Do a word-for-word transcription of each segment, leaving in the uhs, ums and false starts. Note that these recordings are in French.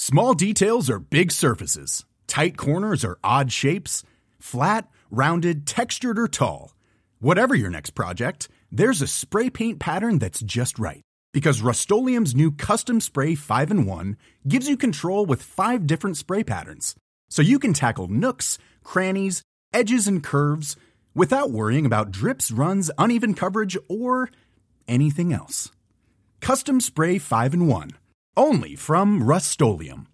Small details are big surfaces. Tight corners are odd shapes. Flat, rounded, textured, or tall. Whatever your next project, there's a spray paint pattern that's just right. Because Rust-Oleum's new Custom Spray five in one gives you control with five different spray patterns. So you can tackle nooks, crannies, edges, and curves without worrying about drips, runs, uneven coverage, or anything else. Custom Spray five in one. Only from Rust-Oleum.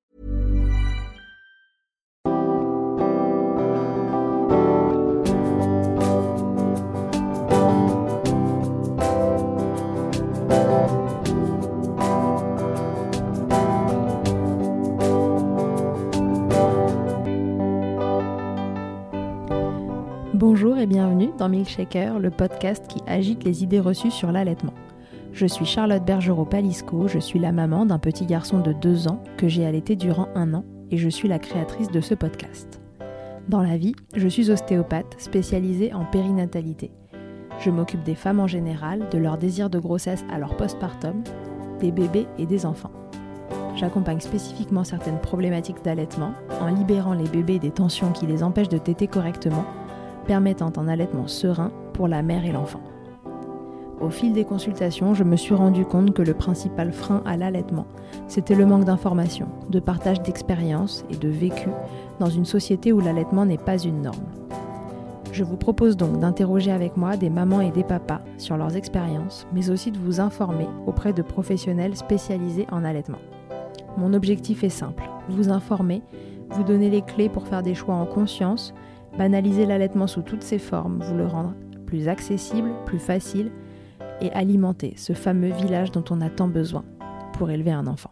Bonjour et bienvenue dans Milkshaker, le podcast qui agite les idées reçues sur l'allaitement. Je suis Charlotte Bergerot-Palisco, je suis la maman d'un petit garçon de deux ans que j'ai allaité durant un an et je suis la créatrice de ce podcast. Dans la vie, je suis ostéopathe spécialisée en périnatalité. Je m'occupe des femmes en général, de leur désir de grossesse à leur postpartum, des bébés et des enfants. J'accompagne spécifiquement certaines problématiques d'allaitement en libérant les bébés des tensions qui les empêchent de téter correctement, permettant un allaitement serein pour la mère et l'enfant. Au fil des consultations, je me suis rendu compte que le principal frein à l'allaitement, c'était le manque d'information, de partage d'expériences et de vécu dans une société où l'allaitement n'est pas une norme. Je vous propose donc d'interroger avec moi des mamans et des papas sur leurs expériences, mais aussi de vous informer auprès de professionnels spécialisés en allaitement. Mon objectif est simple, vous informer, vous donner les clés pour faire des choix en conscience, banaliser l'allaitement sous toutes ses formes, vous le rendre plus accessible, plus facile et alimenter ce fameux village dont on a tant besoin pour élever un enfant.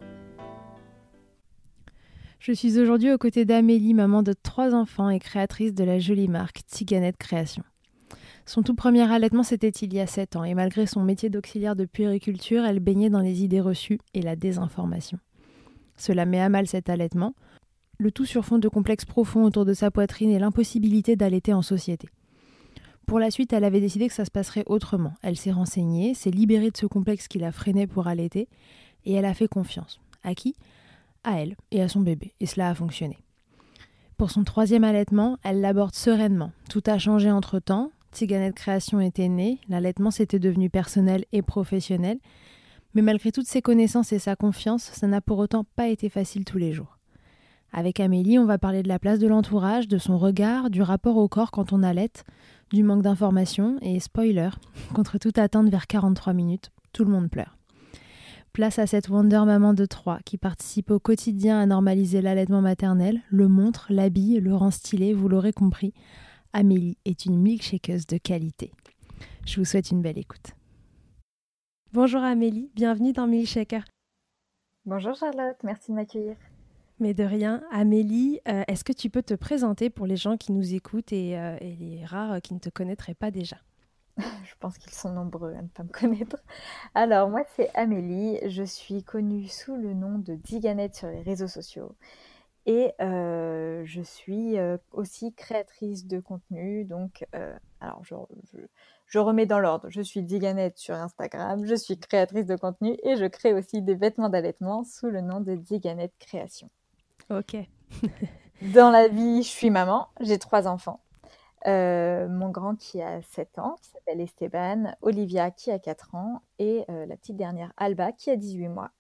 Je suis aujourd'hui aux côtés d'Amélie, maman de trois enfants et créatrice de la jolie marque Tiganette Création. Son tout premier allaitement, c'était il y a sept ans et malgré son métier d'auxiliaire de puériculture, elle baignait dans les idées reçues et la désinformation. Cela met à mal cet allaitement, le tout sur fond de complexes profonds autour de sa poitrine et l'impossibilité d'allaiter en société. Pour la suite, elle avait décidé que ça se passerait autrement. Elle s'est renseignée, s'est libérée de ce complexe qui la freinait pour allaiter, et elle a fait confiance. À qui ? À elle et à son bébé, et cela a fonctionné. Pour son troisième allaitement, elle l'aborde sereinement. Tout a changé entre-temps, Tiganette Création était née, l'allaitement s'était devenu personnel et professionnel, mais malgré toutes ses connaissances et sa confiance, ça n'a pour autant pas été facile tous les jours. Avec Amélie, on va parler de la place de l'entourage, de son regard, du rapport au corps quand on allaite, du manque d'informations et, spoiler, contre toute attente vers quarante-trois minutes, tout le monde pleure. Place à cette Wonder Maman de trois qui participe au quotidien à normaliser l'allaitement maternel, le montre, l'habille, le rend stylé, vous l'aurez compris. Amélie est une milkshakeuse de qualité. Je vous souhaite une belle écoute. Bonjour Amélie, bienvenue dans Milkshaker. Bonjour Charlotte, merci de m'accueillir. Mais de rien. Amélie, euh, est-ce que tu peux te présenter pour les gens qui nous écoutent et, euh, et les rares qui ne te connaîtraient pas déjà ? Je pense qu'ils sont nombreux à ne pas me connaître. Alors, moi, c'est Amélie. Je suis connue sous le nom de Tiganette sur les réseaux sociaux. Et euh, je suis euh, aussi créatrice de contenu. Donc, euh, alors, je, je, je remets dans l'ordre. Je suis Tiganette sur Instagram. Je suis créatrice de contenu et je crée aussi des vêtements d'allaitement sous le nom de Tiganette Création. Ok. Dans la vie, je suis maman. J'ai trois enfants. Euh, mon grand qui a sept ans, qui s'appelle Esteban, Olivia qui a quatre ans et euh, la petite dernière Alba qui a dix-huit mois.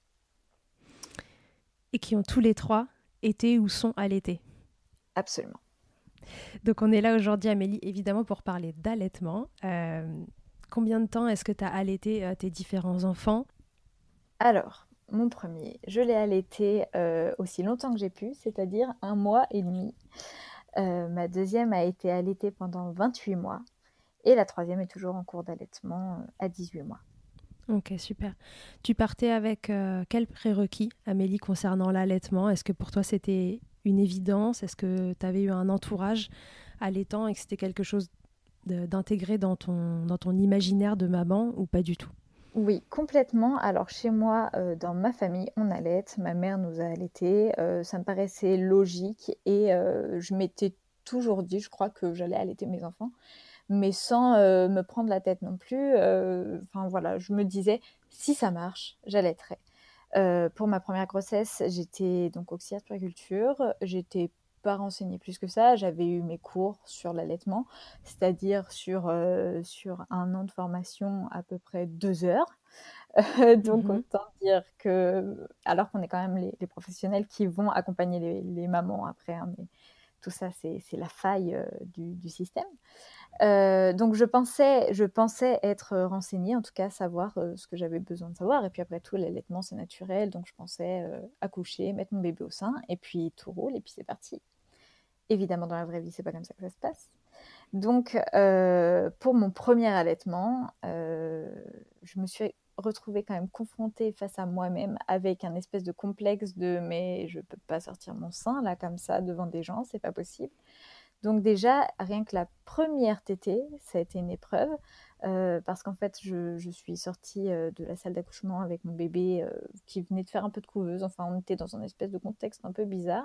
Et qui ont tous les trois été ou sont allaités. Absolument. Donc on est là aujourd'hui Amélie, évidemment pour parler d'allaitement. Euh, combien de temps est-ce que tu as allaité euh, tes différents enfants ? Alors, mon premier, je l'ai allaité euh, aussi longtemps que j'ai pu, c'est-à-dire un mois et demi. Euh, ma deuxième a été allaitée pendant vingt-huit mois et la troisième est toujours en cours d'allaitement euh, à dix-huit mois. Ok, super. Tu partais avec euh, quels prérequis, Amélie, concernant l'allaitement ? Est-ce que pour toi c'était une évidence ? Est-ce que tu avais eu un entourage allaitant et que c'était quelque chose de, d'intégré dans ton, dans ton imaginaire de maman ou pas du tout ? Oui, complètement. Alors chez moi, euh, dans ma famille, on allaite. Ma mère nous a allaités. Euh, ça me paraissait logique et euh, je m'étais toujours dit, je crois que j'allais allaiter mes enfants, mais sans euh, me prendre la tête non plus. Euh, Enfin voilà, je me disais, si ça marche, j'allaiterai. Euh, pour ma première grossesse, j'étais donc auxiliaire de puériculture. J'étais pas renseignée plus que ça. J'avais eu mes cours sur l'allaitement, c'est-à-dire sur, euh, sur un an de formation, à peu près deux heures. Euh, donc Mhm. autant dire que, alors qu'on est quand même les, les professionnels qui vont accompagner les, les mamans après, hein, mais tout ça, c'est, c'est la faille euh, du, du système. Euh, donc je pensais, je pensais être renseignée, en tout cas savoir euh, ce que j'avais besoin de savoir. Et puis après tout, l'allaitement c'est naturel, donc je pensais euh, accoucher, mettre mon bébé au sein, et puis tout roule, et puis c'est parti. Évidemment, dans la vraie vie, c'est pas comme ça que ça se passe. Donc euh, pour mon premier allaitement, euh, je me suis retrouvée quand même confrontée face à moi-même avec un espèce de complexe de mais je peux pas sortir mon sein là comme ça devant des gens, c'est pas possible. Donc déjà, rien que la première tétée, ça a été une épreuve, euh, parce qu'en fait, je, je suis sortie euh, de la salle d'accouchement avec mon bébé euh, qui venait de faire un peu de couveuse. Enfin, on était dans un espèce de contexte un peu bizarre.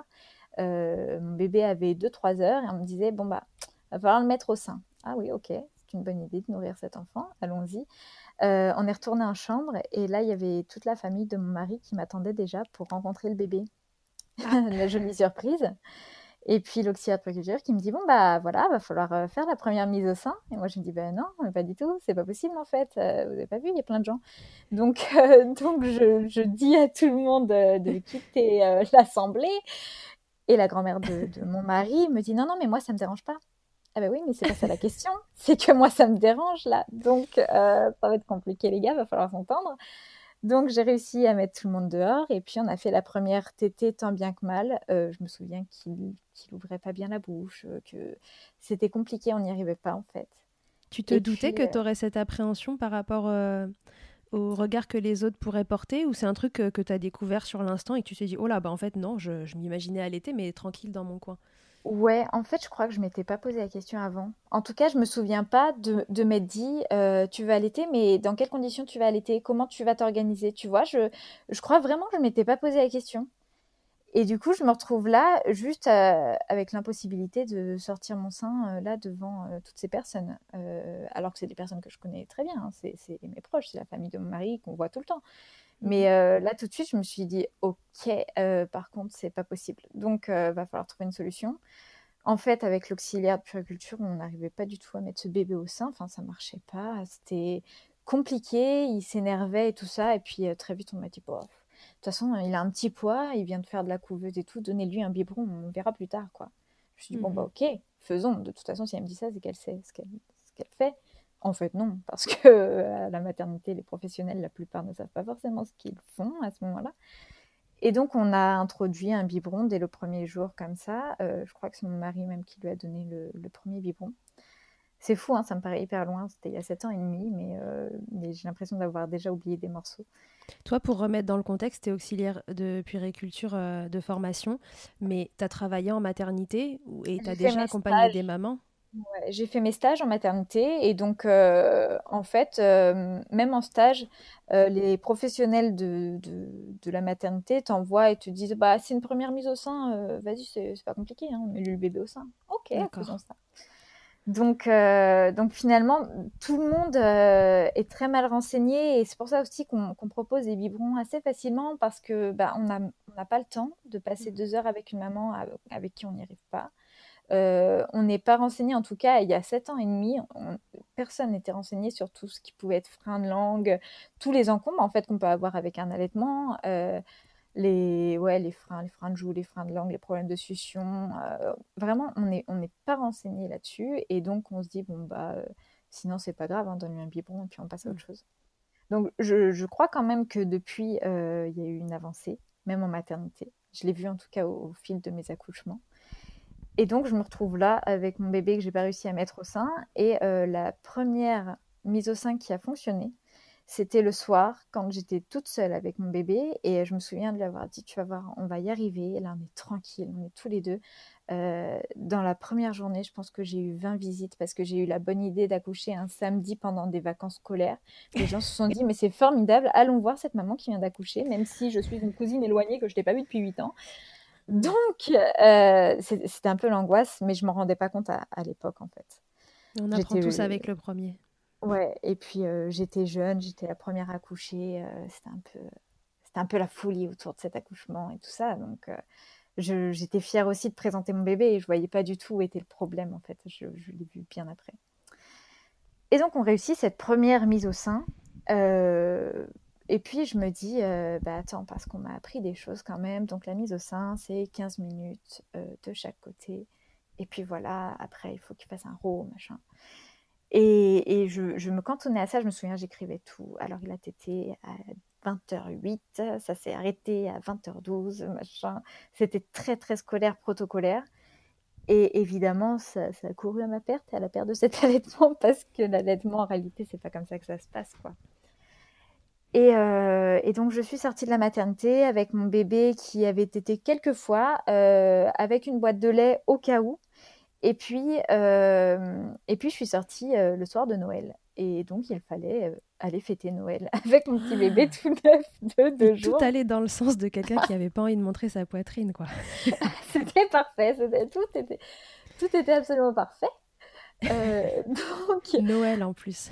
Euh, mon bébé avait deux trois heures et on me disait, bon, bah, va falloir le mettre au sein. Ah oui, ok, c'est une bonne idée de nourrir cet enfant, allons-y. Euh, on est retourné en chambre et là, il y avait toute la famille de mon mari qui m'attendait déjà pour rencontrer le bébé. Ah, La jolie surprise. Et puis l'auxiliaire de puériculture qui me dit bon bah voilà, va falloir euh, faire la première mise au sein. Et moi je me dis bah non, mais pas du tout, c'est pas possible en fait. Euh, vous avez pas vu, il y a plein de gens. Donc euh, donc je, je dis à tout le monde euh, de quitter euh, l'assemblée. Et la grand-mère de, de mon mari me dit non non mais moi ça me dérange pas. Ah bah oui mais c'est pas ça la question, c'est que moi ça me dérange là. Donc euh, ça va être compliqué les gars, va falloir s'entendre. Donc j'ai réussi à mettre tout le monde dehors et puis on a fait la première tétée tant bien que mal. Euh, je me souviens qu'il qu'il ouvrait pas bien la bouche, euh, que c'était compliqué, on n'y arrivait pas en fait. tu te Et doutais puis que euh, tu aurais cette appréhension par rapport euh, au regard que les autres pourraient porter, ou c'est un truc que, que tu as découvert sur l'instant et que tu t'es dit oh là bah en fait non, je, je m'imaginais allaiter mais tranquille dans mon coin. ouais, en fait je crois que je m'étais pas posé la question avant. En tout cas je me souviens pas de, de m'être dit euh, tu vas allaiter mais dans quelles conditions tu vas allaiter, comment tu vas t'organiser, tu vois, je, je crois vraiment que je m'étais pas posé la question. Et du coup, je me retrouve là, juste euh, avec l'impossibilité de sortir mon sein euh, là devant euh, toutes ces personnes. Euh, alors que c'est des personnes que je connais très bien, hein. C'est, c'est mes proches, c'est la famille de mon mari qu'on voit tout le temps. Mhm. Mais euh, là, tout de suite, je me suis dit, ok, euh, par contre, c'est pas possible. Donc, euh, va falloir trouver une solution. En fait, avec l'auxiliaire de puériculture, on n'arrivait pas du tout à mettre ce bébé au sein. Enfin, ça marchait pas. C'était compliqué. Il s'énervait et tout ça. Et puis, euh, très vite, on m'a dit, bon, de toute façon, il a un petit poids. Il vient de faire de la couveuse et tout. Donnez-lui un biberon. On verra plus tard, quoi. Je me suis dit, bon, bah, Mhm. ok, faisons. De toute façon, si elle me dit ça, c'est qu'elle sait ce qu'elle, ce qu'elle fait. En fait, non, parce que euh, à la maternité, les professionnels, la plupart ne savent pas forcément ce qu'ils font à ce moment-là. Et donc, on a introduit un biberon dès le premier jour, comme ça. Euh, je crois que c'est mon mari même qui lui a donné le, le premier biberon. C'est fou, hein, ça me paraît hyper loin. C'était il y a sept ans et demi, mais, euh, mais j'ai l'impression d'avoir déjà oublié des morceaux. Toi, pour remettre dans le contexte, tu es auxiliaire de puériculture euh, de formation, mais tu as travaillé en maternité ou- et tu as J'ai fait déjà mes accompagné des stages. mamans? Ouais, j'ai fait mes stages en maternité et donc euh, en fait, euh, même en stage, euh, les professionnels de, de, de la maternité t'envoient et te disent bah c'est une première mise au sein, euh, vas-y c'est c'est pas compliqué, hein, mets-lui le bébé au sein. Ok, faisons D'accord. ça. Donc, euh, donc finalement, tout le monde euh, est très mal renseigné et c'est pour ça aussi qu'on qu'on propose des biberons assez facilement parce que bah, on n'a on n'a pas le temps de passer deux heures avec une maman avec, avec qui on n'y arrive pas. Euh, on n'est pas renseigné, en tout cas, il y a sept ans et demi, on- personne n'était renseigné sur tout ce qui pouvait être frein de langue, tous les encombres en fait qu'on peut avoir avec un allaitement. Euh, les, ouais, les freins, les freins de joue, les freins de langue, les problèmes de succion. Euh, vraiment, on n'est on n'est pas renseigné là-dessus. Et donc, on se dit, bon, bah, euh, sinon, c'est pas grave, hein, donne-lui un biberon et puis on passe à Mm. autre chose. Donc, je, je crois quand même que depuis, euh, il y a eu une avancée, même en maternité. Je l'ai vu en tout cas au, au fil de mes accouchements. Et donc, je me retrouve là avec mon bébé que j'ai pas réussi à mettre au sein. Et euh, la première mise au sein qui a fonctionné, c'était le soir quand j'étais toute seule avec mon bébé. Et je me souviens de lui avoir dit, tu vas voir, on va y arriver. Et là, on est tranquille, on est tous les deux. Euh, dans la première journée, je pense que j'ai eu vingt visites parce que j'ai eu la bonne idée d'accoucher un samedi pendant des vacances scolaires. Les gens se sont dit, mais c'est formidable, allons voir cette maman qui vient d'accoucher, même si je suis une cousine éloignée que je n'ai pas vue depuis huit ans. Mm. Donc, euh, c'est- c'était un peu l'angoisse, mais je m'en rendais pas compte à, à l'époque, en fait. On apprend tous J'étais, avec le premier. ouais, et puis euh, j'étais jeune, j'étais la première à coucher, euh, c'était un peu, c'était un peu la folie autour de cet accouchement et tout ça. Donc, euh, je, j'étais fière aussi de présenter mon bébé et je voyais pas du tout où était le problème, en fait. Je, je l'ai vu bien après. Et donc, on réussit cette première mise au sein. Euh, et puis, je me dis, euh, bah attends, parce qu'on m'a appris des choses quand même. Donc, la mise au sein, c'est quinze minutes euh, de chaque côté. Et puis voilà, après, il faut qu'il fasse un row, machin. Et, et je, je me cantonnais à ça. Je me souviens, j'écrivais tout. Alors, il a tété à vingt heures huit. Ça s'est arrêté à vingt heures douze, machin. C'était très, très scolaire, protocolaire. Et évidemment, ça, ça a couru à ma perte et à la perte de cet allaitement parce que l'allaitement, en réalité, c'est pas comme ça que ça se passe, quoi. Et, euh, et donc, je suis sortie de la maternité avec mon bébé qui avait tété quelques fois, euh, avec une boîte de lait au cas où. Et puis, euh, et puis je suis sortie euh, le soir de Noël. Et donc, il fallait euh, aller fêter Noël avec mon petit bébé tout neuf de Et deux tout jours. allait dans le sens de quelqu'un qui avait pas envie de montrer sa poitrine, quoi. C'était parfait. C'était, tout, était, tout était absolument parfait. Euh, donc, Noël en plus.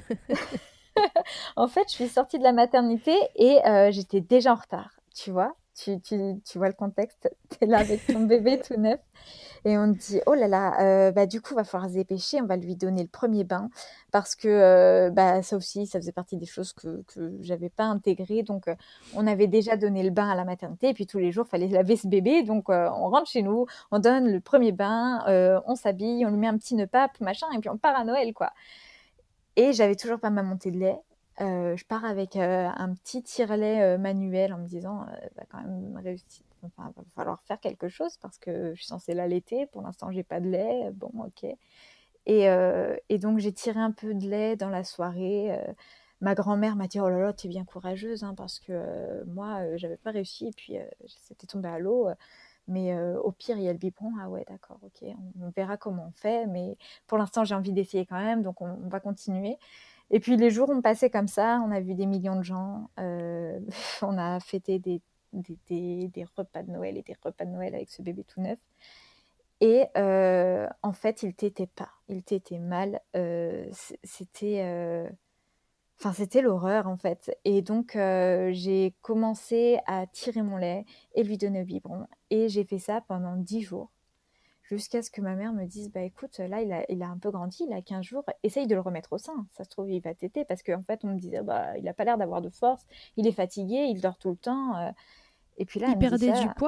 en fait, je suis sortie de la maternité et euh, j'étais déjà en retard, tu vois. Tu, tu, tu vois le contexte, tu es là avec ton bébé tout neuf et on te dit, oh là là, euh, bah, du coup, il va falloir se dépêcher, on va lui donner le premier bain parce que euh, bah, ça aussi, ça faisait partie des choses que, que j'avais pas intégrées. Donc, euh, on avait déjà donné le bain à la maternité et puis tous les jours, il fallait laver ce bébé. Donc, euh, on rentre chez nous, on donne le premier bain, euh, on s'habille, on lui met un petit nœud pape, machin, et puis on part à Noël, quoi. Et j'avais toujours pas ma montée de lait. Euh, je pars avec euh, un petit tire-lait euh, manuel en me disant, euh, va quand même réussir. Enfin, va falloir faire quelque chose parce que je suis censée l'allaiter. Pour l'instant, j'ai pas de lait. Bon, ok. Et, euh, et donc, j'ai tiré un peu de lait dans la soirée. Euh, ma grand-mère m'a dit, oh là là, t'es bien courageuse, hein, parce que euh, moi, euh, j'avais pas réussi. Et puis, euh, c'était tombé à l'eau. Mais euh, au pire, il y a le biberon. Ah ouais, d'accord, ok. On, on verra comment on fait. Mais pour l'instant, j'ai envie d'essayer quand même. Donc, on, on va continuer. Et puis les jours ont passé comme ça, on a vu des millions de gens, euh, on a fêté des, des, des, des repas de Noël et des repas de Noël avec ce bébé tout neuf. Et euh, en fait, il t'était pas, il t'était mal, euh, c'était, euh, enfin, c'était l'horreur en fait. Et donc, euh, j'ai commencé à tirer mon lait et lui donner au biberon. Et j'ai fait ça pendant dix jours. Jusqu'à ce que ma mère me dise, bah écoute, là, il a, il a un peu grandi, il a quinze jours, essaye de le remettre au sein. Ça se trouve, il va téter, parce qu'en fait, on me disait, bah, il n'a pas l'air d'avoir de force, il est fatigué, il dort tout le temps. euh. Et puis là, Il elle me dit perdait du ça. poids?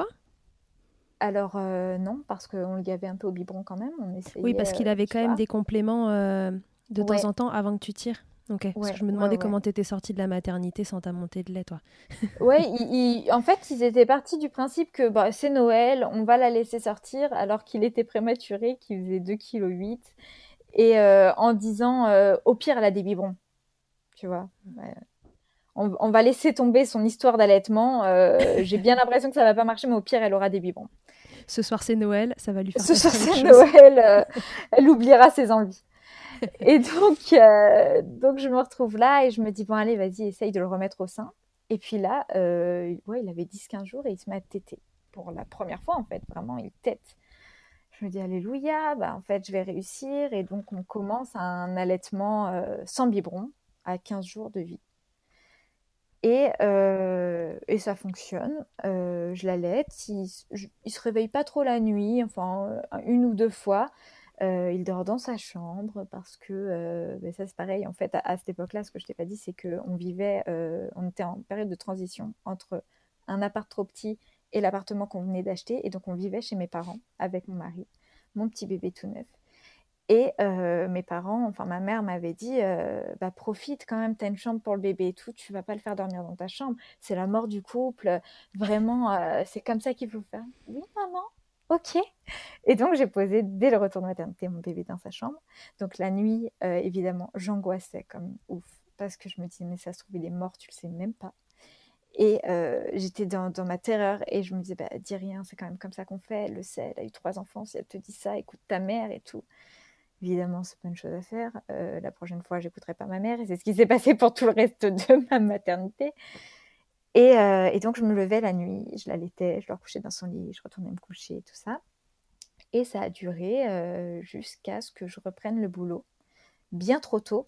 Alors, euh, non, parce qu'on le gavait un peu au biberon quand même, on Oui, parce essayait, qu'il euh, avait tu quand même vois. des compléments euh, de temps Ouais, en temps avant que tu tires. Ok, parce que ouais, je me ouais, demandais ouais. comment t'étais sortie de la maternité sans ta montée de lait, toi. Ouais, il- il- en fait, ils étaient partis du principe que bah, c'est Noël, on va la laisser sortir, alors qu'il était prématuré, qu'il faisait deux virgule huit kilos, et euh, en disant, euh, au pire, elle a des biberons, tu vois. Ouais. On, on va laisser tomber son histoire d'allaitement. Euh, j'ai bien l'impression que ça va pas marcher, mais au pire, elle aura des biberons. Ce soir, c'est Noël, ça va lui faire Ce soir, passer à autre c'est chose. Noël, euh, elle oubliera ses envies. Et donc, euh, donc, je me retrouve là et je me dis, bon, allez, vas-y, essaye de le remettre au sein. Et puis là, euh, ouais, il avait dix quinze jours et il se met à téter. Pour la première fois, en fait, vraiment, il tète. Je me dis, alléluia, bah, en fait, je vais réussir. Et donc, on commence un allaitement euh, sans biberon à quinze jours de vie. Et, euh, et ça fonctionne. Euh, je l'allaite. Il, je- il se réveille pas trop la nuit, enfin euh, une ou deux fois. Euh, il dort dans sa chambre parce que euh, ben ça c'est pareil. En fait, à, à cette époque-là, ce que je t'ai pas dit, c'est que on vivait, euh, on était en période de transition entre un appart trop petit et l'appartement qu'on venait d'acheter, et donc on vivait chez mes parents avec mon mari, mon petit bébé tout neuf. Et euh, mes parents, enfin ma mère m'avait dit, euh, bah profite quand même, t'as une chambre pour le bébé et tout, tu vas pas le faire dormir dans ta chambre, c'est la mort du couple, vraiment, euh, c'est comme ça qu'il faut faire. Oui maman, ok. Et donc j'ai posé dès le retour de maternité mon bébé dans sa chambre. Donc la nuit, euh, évidemment, j'angoissais comme ouf, parce que je me disais, mais ça se trouve il est mort, tu le sais même pas. Et euh, j'étais dans, dans ma terreur et je me disais, bah dis rien, c'est quand même comme ça qu'on fait, elle le sait, elle a eu trois enfants, si elle te dit ça, écoute ta mère et tout. Évidemment, c'est pas une chose à faire. Euh, la prochaine fois, j'écouterai pas ma mère. Et c'est ce qui s'est passé pour tout le reste de ma maternité. Et, euh, et donc, je me levais la nuit, je l'allaitais, je le recouchais dans son lit, je retournais me coucher, tout ça. Et ça a duré euh, jusqu'à ce que je reprenne le boulot, bien trop tôt.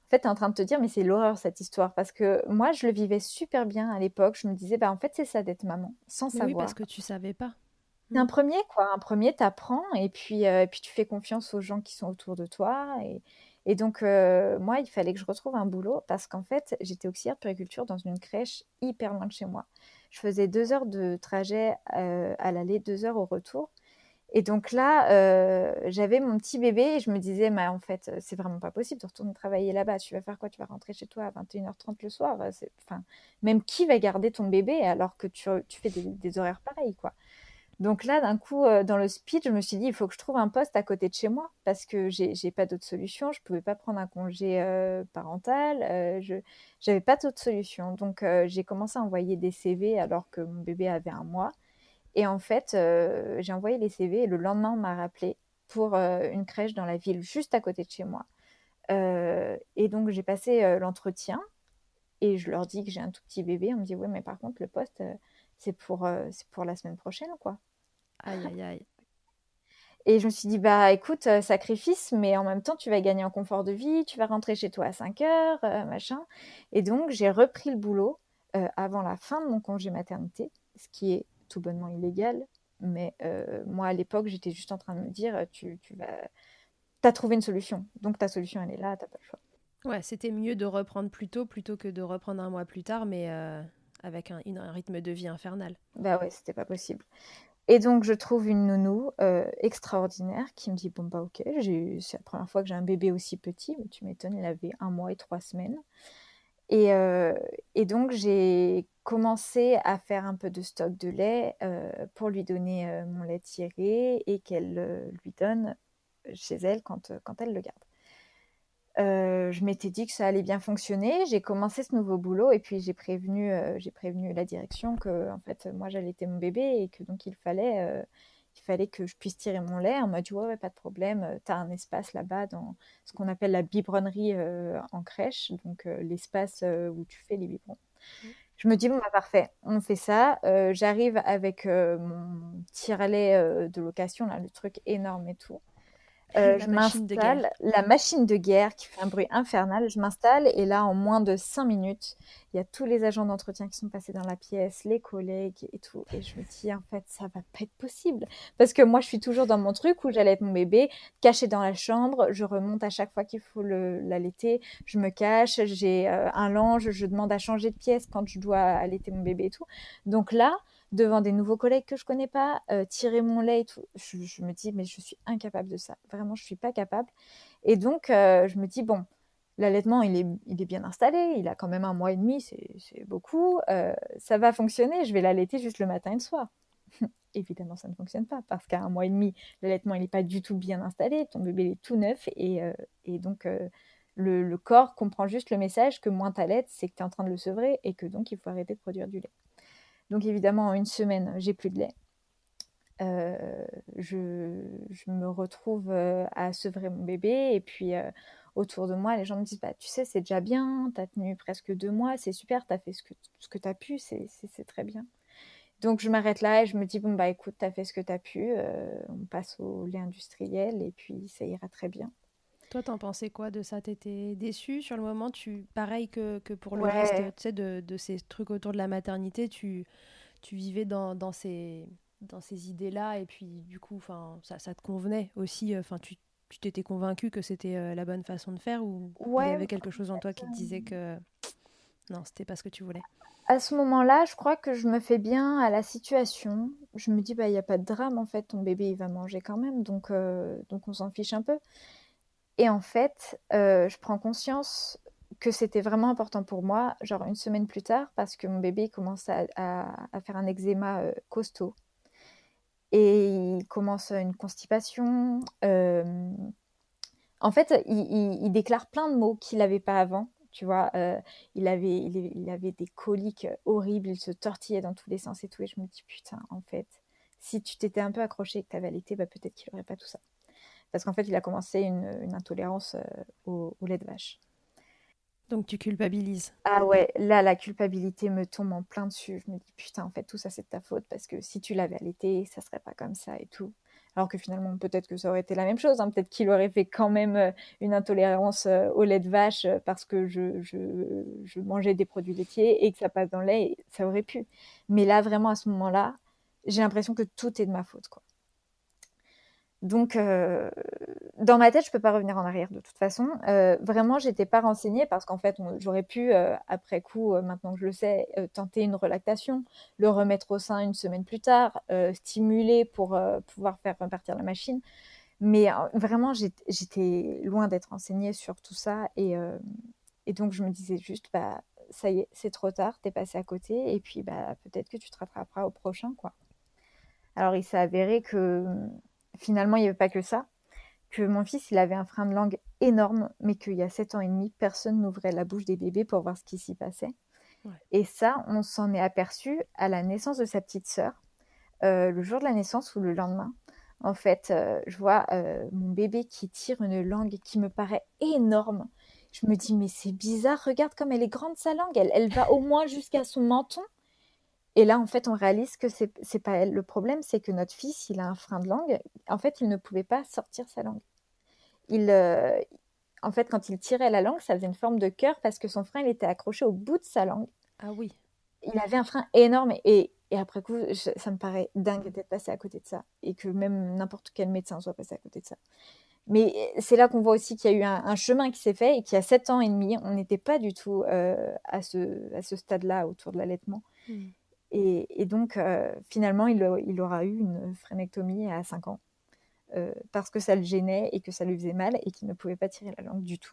fait, tu es en train de te dire, mais c'est l'horreur cette histoire. Parce que moi, je le vivais super bien à l'époque. Je me disais, bah, en fait, c'est ça d'être maman, sans Mais oui, parce savoir. que tu savais pas. C'est un Mm. premier, quoi. Un premier, t'apprends et puis, euh, et puis tu fais confiance aux gens qui sont autour de toi. Et, et donc, euh, moi, il fallait que je retrouve un boulot parce qu'en fait, j'étais auxiliaire de puériculture dans une crèche hyper loin de chez moi. Je faisais deux heures de trajet euh, à l'aller, deux heures au retour. Et donc là, euh, j'avais mon petit bébé et je me disais, mais en fait, c'est vraiment pas possible de retourner travailler là-bas. Tu vas faire quoi? Tu vas rentrer chez toi à vingt et une heures trente le soir. C'est, enfin, même qui va garder ton bébé alors que tu, tu fais des, des horaires pareils, quoi. Donc là, d'un coup, euh, dans le speech, je me suis dit, il faut que je trouve un poste à côté de chez moi parce que j'ai, j'ai pas d'autre solution. Je pouvais pas prendre un congé euh, parental. Euh, je j'avais pas d'autre solution. Donc, euh, j'ai commencé à envoyer des C V alors que mon bébé avait un mois. Et en fait, euh, j'ai envoyé les C V et le lendemain, on m'a rappelé pour euh, une crèche dans la ville juste à côté de chez moi. Euh, et donc, j'ai passé euh, l'entretien et je leur dis que j'ai un tout petit bébé. On me dit, oui, mais par contre, le poste, euh, c'est pour, euh, c'est pour la semaine prochaine, quoi. Aïe, aïe, aïe. Et je me suis dit, bah écoute, euh, sacrifice, mais en même temps, tu vas gagner en confort de vie, tu vas rentrer chez toi à cinq heures, euh, machin. Et donc, j'ai repris le boulot euh, avant la fin de mon congé maternité, ce qui est tout bonnement illégal. Mais euh, moi, à l'époque, j'étais juste en train de me dire, tu, tu vas... T'as trouvé une solution. Donc, ta solution, elle est là, t'as pas le choix. Ouais, c'était mieux de reprendre plus tôt plutôt que de reprendre un mois plus tard, mais euh, avec un, une- un rythme de vie infernal. Bah ouais, c'était pas possible. Et donc, je trouve une nounou euh, extraordinaire qui me dit, bon, bah ok, j'ai... c'est la première fois que j'ai un bébé aussi petit. Mais tu m'étonnes, il avait un mois et trois semaines. Et, euh, et donc, j'ai commencé à faire un peu de stock de lait euh, pour lui donner euh, mon lait tiré et qu'elle euh, lui donne chez elle quand, quand elle le garde. Euh, je m'étais dit que ça allait bien fonctionner. J'ai commencé ce nouveau boulot et puis j'ai prévenu, euh, j'ai prévenu la direction que en fait, moi, j'allais allaiter mon bébé et que donc il fallait, euh, il fallait que je puisse tirer mon lait. On m'a dit, ouais, ouais, pas de problème, tu as un espace là-bas dans ce qu'on appelle la biberonnerie euh, en crèche, donc euh, l'espace euh, où tu fais les biberons. Mm. Je me dis, bon, bah, parfait, on fait ça. Euh, j'arrive avec euh, mon tire-lait euh, de location, là, le truc énorme et tout. Euh, La je machine de guerre. m'installe, la machine de guerre qui fait un bruit infernal, je m'installe et là, en moins de cinq minutes, il y a tous les agents d'entretien qui sont passés dans la pièce, les collègues et tout. Et je me dis, en fait, ça va pas être possible. Parce que moi, je suis toujours dans mon truc où j'allais être mon bébé, caché dans la chambre, je remonte à chaque fois qu'il faut le, l'allaiter, je me cache, j'ai euh, un linge, je demande à changer de pièce quand je dois allaiter mon bébé et tout. Donc là, devant des nouveaux collègues que je connais pas, euh, tirer mon lait et tout. Je, je me dis, mais je suis incapable de ça. Vraiment, je suis pas capable. Et donc, euh, je me dis, bon, l'allaitement, il est, il est bien installé. Il a quand même un mois et demi, c'est, c'est beaucoup. Euh, ça va fonctionner. Je vais l'allaiter juste le matin et le soir. Évidemment, ça ne fonctionne pas parce qu'à un mois et demi, l'allaitement, il n'est pas du tout bien installé. Ton bébé, il est tout neuf. Et, euh, et donc, euh, le, le corps comprend juste le message que moins t'allaites, c'est que tu es en train de le sevrer et que donc, il faut arrêter de produire du lait. Donc évidemment, en une semaine, j'ai plus de lait. Euh, je, je me retrouve euh, à sevrer mon bébé et puis euh, autour de moi, les gens me disent bah, tu sais, c'est déjà bien, tu as tenu presque deux mois, c'est super, tu as fait ce que, ce que tu as pu, c'est, c'est, c'est très bien. Donc je m'arrête là et je me dis bon, bah écoute, tu as fait ce que tu as pu, euh, on passe au lait industriel et puis ça ira très bien. Toi, t'en pensais quoi de ça? T'étais déçue sur le moment? Tu, pareil que, que pour le reste, tu Ouais, sais, de, de ces trucs autour de la maternité, tu, tu vivais dans, dans ces, dans ces idées-là et puis du coup, enfin, ça, ça te convenait aussi. Enfin, tu, tu t'étais convaincue que c'était euh, la bonne façon de faire ou il y ouais. avait quelque chose en toi qui te disait que non, c'était pas ce que tu voulais? À ce moment-là, je crois que je me fais bien à la situation. Je me dis, bah, il n'y a pas de drame, en fait, ton bébé, il va manger quand même, donc, euh, donc on s'en fiche un peu. Et en fait, euh, je prends conscience que c'était vraiment important pour moi, genre une semaine plus tard, parce que mon bébé commence à, à- à faire un eczéma euh, costaud. Et il commence une constipation. euh, En fait, il, il- il déclare plein de mots qu'il n'avait pas avant. Tu vois, euh, il avait, il, avait il avait des coliques horribles, il se tortillait dans tous les sens et tout. Et je me dis, putain, en fait, si tu t'étais un peu accroché et que tu avais allaité, bah, peut-être qu'il n'aurait pas tout ça. Parce qu'en fait, il a commencé une, une intolérance euh, au, au lait de vache. Donc tu culpabilises. Ah ouais, là, la culpabilité me tombe en plein dessus. Je me dis, putain, en fait, tout ça, c'est de ta faute parce que si tu l'avais allaité, ça serait pas comme ça et tout. Alors que finalement, peut-être que ça aurait été la même chose. Hein. Peut-être qu'il aurait fait quand même euh, une intolérance euh, au lait de vache euh, parce que je, je, je mangeais des produits laitiers et que ça passe dans le lait. Ça aurait pu. Mais là, vraiment, à ce moment-là, j'ai l'impression que tout est de ma faute, quoi. Donc, euh, dans ma tête, je peux pas revenir en arrière de toute façon. Euh, vraiment, j'étais pas renseignée parce qu'en fait, on- j'aurais pu, euh, après coup, euh, maintenant que je le sais, euh, tenter une relactation, le remettre au sein une semaine plus tard, euh, stimuler pour euh, pouvoir faire repartir la machine. Mais euh, vraiment, j'étais, j'étais loin d'être renseignée sur tout ça. Et, euh, et donc, je me disais juste, bah, ça y est, c'est trop tard, t'es passé à côté. Et puis, bah, peut-être que tu te rattraperas au prochain, quoi. Alors, il s'est avéré que finalement, il n'y avait pas que ça, que mon fils, il avait un frein de langue énorme, mais qu'il y a sept ans et demi, personne n'ouvrait la bouche des bébés pour voir ce qui s'y passait. Ouais. Et ça, on s'en est aperçu à la naissance de sa petite sœur, euh, le jour de la naissance ou le lendemain. En fait, euh, je vois euh, mon bébé qui tire une langue qui me paraît énorme. Je me dis, mais c'est bizarre, regarde comme elle est grande sa langue, elle, elle va au moins jusqu'à son menton. Et là, en fait, on réalise que c'est, c'est pas elle. Le problème, c'est que notre fils, il a un frein de langue. En fait, il ne pouvait pas sortir sa langue. Il, euh, en fait, quand il tirait la langue, ça faisait une forme de cœur parce que son frein, il était accroché au bout de sa langue. Ah oui. Il avait un frein énorme et, et après coup, je, ça me paraît dingue d'être passé à côté de ça et que même n'importe quel médecin soit passé à côté de ça. Mais c'est là qu'on voit aussi qu'il y a eu un, un chemin qui s'est fait et qu'il y a sept ans et demi, on n'était pas du tout euh, à ce, à ce stade-là autour de l'allaitement. Mm. Et, et donc, euh, finalement, il, il aura eu une frénectomie à cinq ans euh, parce que ça le gênait et que ça lui faisait mal et qu'il ne pouvait pas tirer la langue du tout.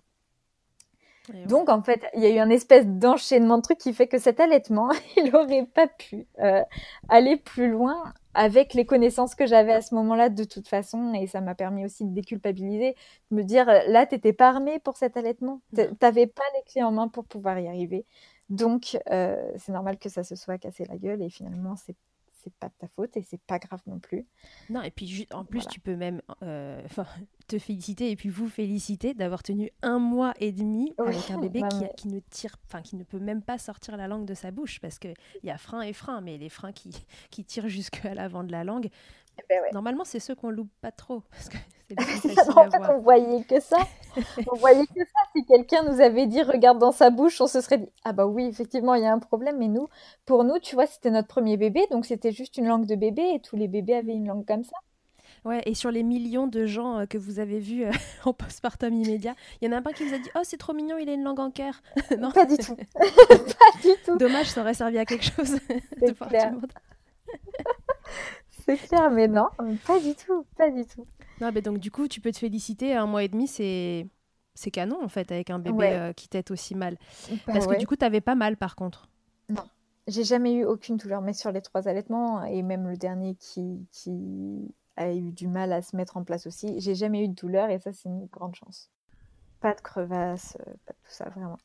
Et ouais. Donc, en fait, il y a eu un espèce d'enchaînement de trucs qui fait que cet allaitement, il n'aurait pas pu euh, aller plus loin avec les connaissances que j'avais à ce moment-là de toute façon. Et ça m'a permis aussi de déculpabiliser, de me dire, là, tu n'étais pas armée pour cet allaitement. Tu n'avais pas les clés en main pour pouvoir y arriver. Donc, euh, c'est normal que ça se soit cassé la gueule. Et finalement, c'est c'est pas de ta faute et c'est pas grave non plus. Non, et puis ju- en plus, Voilà. tu peux même euh, enfin, te féliciter et puis vous féliciter d'avoir tenu un mois et demi Oui, avec un bébé bah, qui, mais- qui ne tire, enfin qui ne peut même pas sortir la langue de sa bouche parce qu'il y a frein et frein, mais les freins qui, qui tirent jusqu'à l'avant de la langue, eh ben ouais. normalement, c'est ceux qu'on loupe pas trop parce que c'est les plus C'est faciles ça, à en fait, voir. on voyait que ça. On voyait que ça. Si quelqu'un nous avait dit regarde dans sa bouche, on se serait dit ah bah oui, effectivement, il y a un problème. Mais nous, pour nous, tu vois, c'était notre premier bébé, donc c'était juste une langue de bébé et tous les bébés avaient une langue comme ça. Ouais, et sur les millions de gens euh, que vous avez vus euh, en postpartum immédiat, il y en a pas un qui vous a dit oh c'est trop mignon, il a une langue en cœur. Non, Pas du tout. Pas du tout. dommage, ça aurait servi à quelque chose de C'est voir clair. tout le monde. C'est clair, mais non, pas du tout. Pas du tout. Non, mais donc du coup, tu peux te féliciter. Un mois et demi, c'est c'est canon en fait avec un bébé Ouais. euh, qui tète aussi mal. Bah Parce que ouais. du coup, t'avais pas mal par contre. Non. J'ai jamais eu aucune douleur, mais sur les trois allaitements, et même le dernier qui, qui a eu du mal à se mettre en place aussi, j'ai jamais eu de douleur et ça, c'est une grande chance. Pas de crevasse, euh, pas de tout ça, vraiment.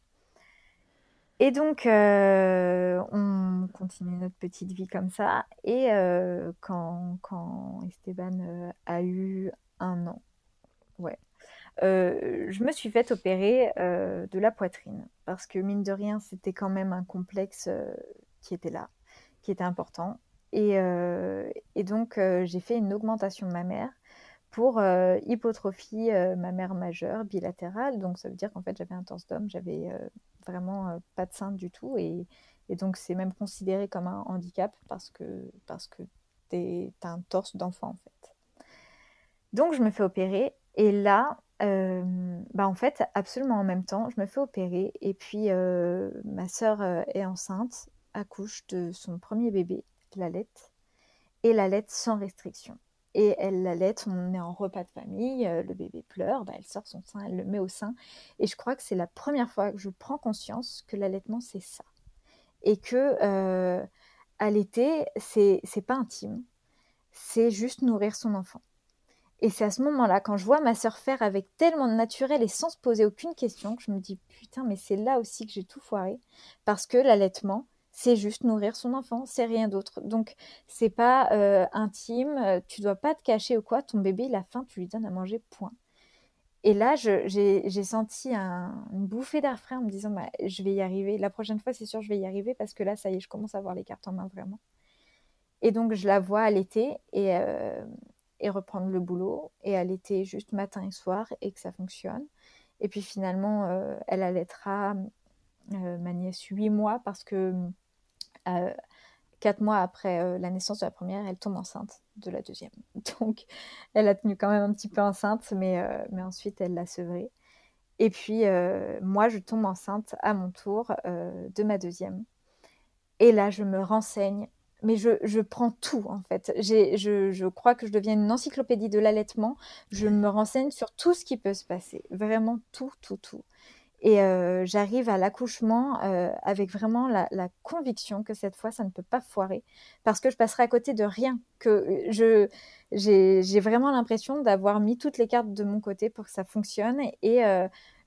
Et donc, euh, on continue notre petite vie comme ça. Et euh, quand, quand Esteban euh, a eu un an, ouais, euh, je me suis fait opérer euh, de la poitrine. Parce que mine de rien, c'était quand même un complexe euh, qui était là, qui était important. Et, euh, et donc, euh, j'ai fait une augmentation mammaire pour euh, hypotrophie euh, mammaire majeure bilatérale. Donc, ça veut dire qu'en fait, j'avais un torse d'homme, j'avais euh, vraiment euh, pas de sein du tout. Et, et donc, c'est même considéré comme un handicap parce que, parce que tu as un torse d'enfant, en fait. Donc, je me fais opérer. Et là, euh, bah, en fait, absolument en même temps, je me fais opérer. Et puis, euh, ma sœur euh, est enceinte, accouche de son premier bébé, l'allaite, et l'allaite sans restriction. Et elle l'allaite, on est en repas de famille, euh, le bébé pleure, bah, elle sort son sein, elle le met au sein. Et je crois que c'est la première fois que je prends conscience que l'allaitement, c'est ça. Et que euh, allaiter, c'est, c'est pas intime, c'est juste nourrir son enfant. Et c'est à ce moment-là, quand je vois ma sœur faire avec tellement de naturel et sans se poser aucune question, que je me dis putain, mais c'est là aussi que j'ai tout foiré. Parce que l'allaitement, c'est juste nourrir son enfant, c'est rien d'autre. Donc, c'est pas euh, intime, euh, tu dois pas te cacher ou quoi. Ton bébé, il a faim, tu lui donnes à manger, point. Et là, je, j'ai, j'ai senti un, une bouffée d'air frais en me disant bah, je vais y arriver. La prochaine fois, c'est sûr, je vais y arriver parce que là, ça y est, je commence à avoir les cartes en main vraiment. Et donc, je la vois allaiter et. Euh, et reprendre le boulot et allaiter juste matin et soir et que ça fonctionne. Et puis finalement, euh, elle allaitera euh, ma nièce huit mois parce que euh, quatre mois après euh, la naissance de la première, elle tombe enceinte de la deuxième. Donc, elle a tenu quand même un petit peu enceinte, mais, euh, mais ensuite, elle l'a sevrée. Et puis, euh, moi, je tombe enceinte à mon tour euh, de ma deuxième. Et là, je me renseigne, mais je, je prends tout, en fait. J'ai, je, je crois que je deviens une encyclopédie de l'allaitement. Je me renseigne sur tout ce qui peut se passer. Vraiment tout, tout, tout. Et euh, j'arrive à l'accouchement euh, avec vraiment la, la conviction que cette fois, ça ne peut pas foirer parce que je passerai à côté de rien. Que je, j'ai, j'ai vraiment l'impression d'avoir mis toutes les cartes de mon côté pour que ça fonctionne et euh,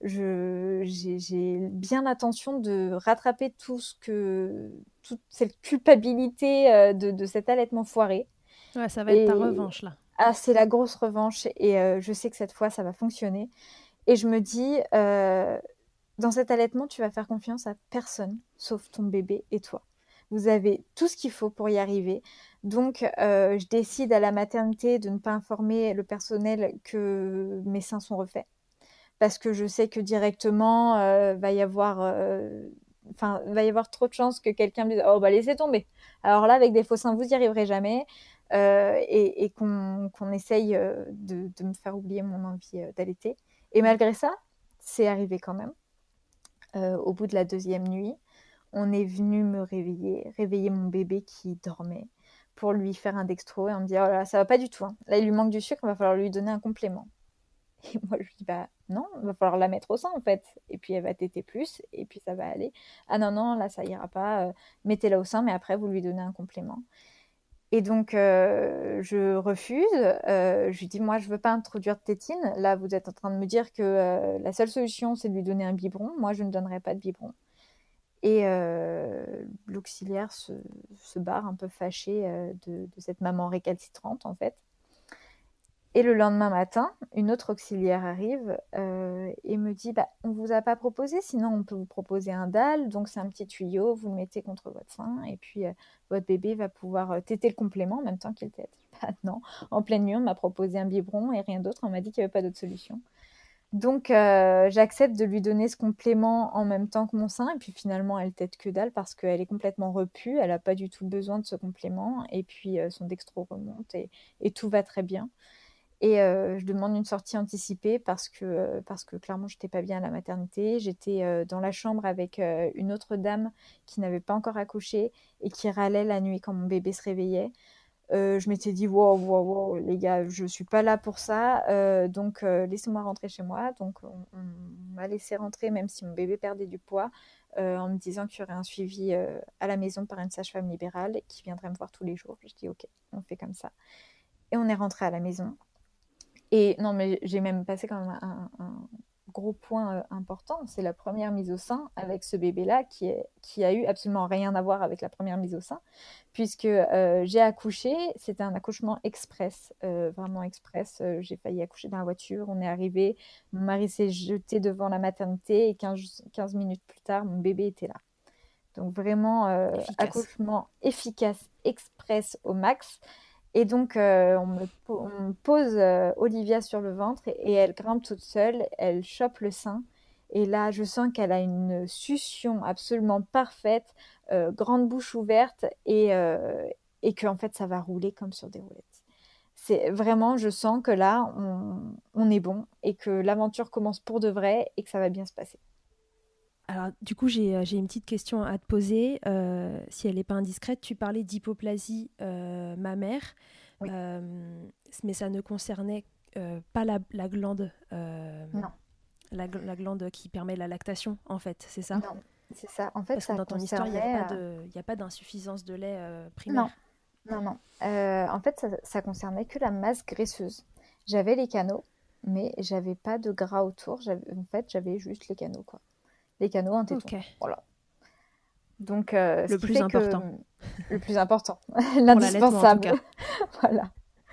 je, j'ai, j'ai bien l'intention de rattraper tout ce que, toute cette culpabilité euh, de, de cet allaitement foiré. Ouais, ça va être ta Et revanche là. ah, c'est la grosse revanche et euh, je sais que cette fois, ça va fonctionner. Et je me dis, euh, dans cet allaitement, tu vas faire confiance à personne, sauf ton bébé et toi. Vous avez tout ce qu'il faut pour y arriver. Donc, euh, je décide à la maternité de ne pas informer le personnel que mes seins sont refaits. Parce que je sais que directement, euh, va y avoir, euh, enfin, va y avoir trop de chances que quelqu'un me dise oh, bah, laissez tomber. Alors là, avec des faux seins, vous n'y arriverez jamais. Euh, et, et qu'on, qu'on essaye euh, de, de me faire oublier mon envie euh, d'allaiter. Et malgré ça, c'est arrivé quand même. Euh, au bout de la deuxième nuit, on est venu me réveiller, réveiller mon bébé qui dormait pour lui faire un dextro et on me dit oh là, là ça va pas du tout. Hein. Là, il lui manque du sucre, il va falloir lui donner un complément. Et moi, je lui dis bah non, il va falloir la mettre au sein en fait. Et puis elle va téter plus et puis ça va aller. Ah non, non, là, ça ira pas. Euh, mettez-la au sein, mais après, vous lui donnez un complément. Et donc, euh, je refuse. Euh, je lui dis, moi, je ne veux pas introduire de tétine. Là, vous êtes en train de me dire que euh, la seule solution, c'est de lui donner un biberon. Moi, je ne donnerai pas de biberon. Et euh, l'auxiliaire se, se barre un peu fâché euh, de, de cette maman récalcitrante, en fait. Et le lendemain matin, une autre auxiliaire arrive euh, et me dit bah, on ne vous a pas proposé, sinon on peut vous proposer un D A L. Donc, c'est un petit tuyau, vous le mettez contre votre sein et puis euh, votre bébé va pouvoir euh, téter le complément en même temps qu'il tète. Bah, non, en pleine nuit, on m'a proposé un biberon et rien d'autre. On m'a dit qu'il n'y avait pas d'autre solution. Donc, euh, j'accepte de lui donner ce complément en même temps que mon sein. Et puis, finalement, elle tète que dalle parce qu'elle est complètement repue. Elle n'a pas du tout besoin de ce complément. Et puis, euh, son dextro remonte et, et tout va très bien. Et euh, je demande une sortie anticipée parce que, euh, parce que clairement, je n'étais pas bien à la maternité. J'étais euh, dans la chambre avec euh, une autre dame qui n'avait pas encore accouché et qui râlait la nuit quand mon bébé se réveillait. Euh, je m'étais dit, wow, wow, wow, les gars, je ne suis pas là pour ça. Euh, donc, euh, laissez-moi rentrer chez moi. Donc, on, on m'a laissé rentrer même si mon bébé perdait du poids euh, en me disant qu'il y aurait un suivi euh, à la maison par une sage-femme libérale qui viendrait me voir tous les jours. Je dis, OK, on fait comme ça. Et on est rentré à la maison. Et non, mais j'ai même passé quand même un, un gros point euh, important. C'est la première mise au sein avec ce bébé-là qui, est, qui a eu absolument rien à voir avec la première mise au sein, puisque euh, j'ai accouché. C'était un accouchement express, euh, vraiment express. Euh, j'ai failli accoucher dans la voiture. On est arrivé. Mon mari s'est jeté devant la maternité et quinze, quinze minutes plus tard, mon bébé était là. Donc vraiment, euh, Efficace. accouchement efficace, express au max. Et donc, euh, on, me, on me pose euh, Olivia sur le ventre et, et elle grimpe toute seule, elle chope le sein. Et là, je sens qu'elle a une succion absolument parfaite, euh, grande bouche ouverte et, euh, et qu'en fait, ça va rouler comme sur des roulettes. C'est vraiment, je sens que là, on, on est bon et que l'aventure commence pour de vrai et que ça va bien se passer. Alors, du coup, j'ai, j'ai une petite question à te poser. Euh, si elle n'est pas indiscrète, tu parlais d'hypoplasie euh, mammaire, Oui. euh, mais ça ne concernait euh, pas la, la glande, euh, Non. la, la glande qui permet la lactation, en fait, c'est ça? Non, c'est ça. En fait, Parce que ça dans ton histoire, il n'y a concernait... pas euh, de, il y a pas d'insuffisance de lait euh, Non, primaire. non, non. Euh, en fait, ça, ça concernait que la masse graisseuse. J'avais les canaux, mais j'avais pas de gras autour. J'avais- En fait, j'avais juste les canaux, quoi. Les canaux, un téton. Ok, Voilà. Donc, euh, ce le qui plus fait que important le plus important, pour l'allaitement en tout l'indispensable, cas. voilà.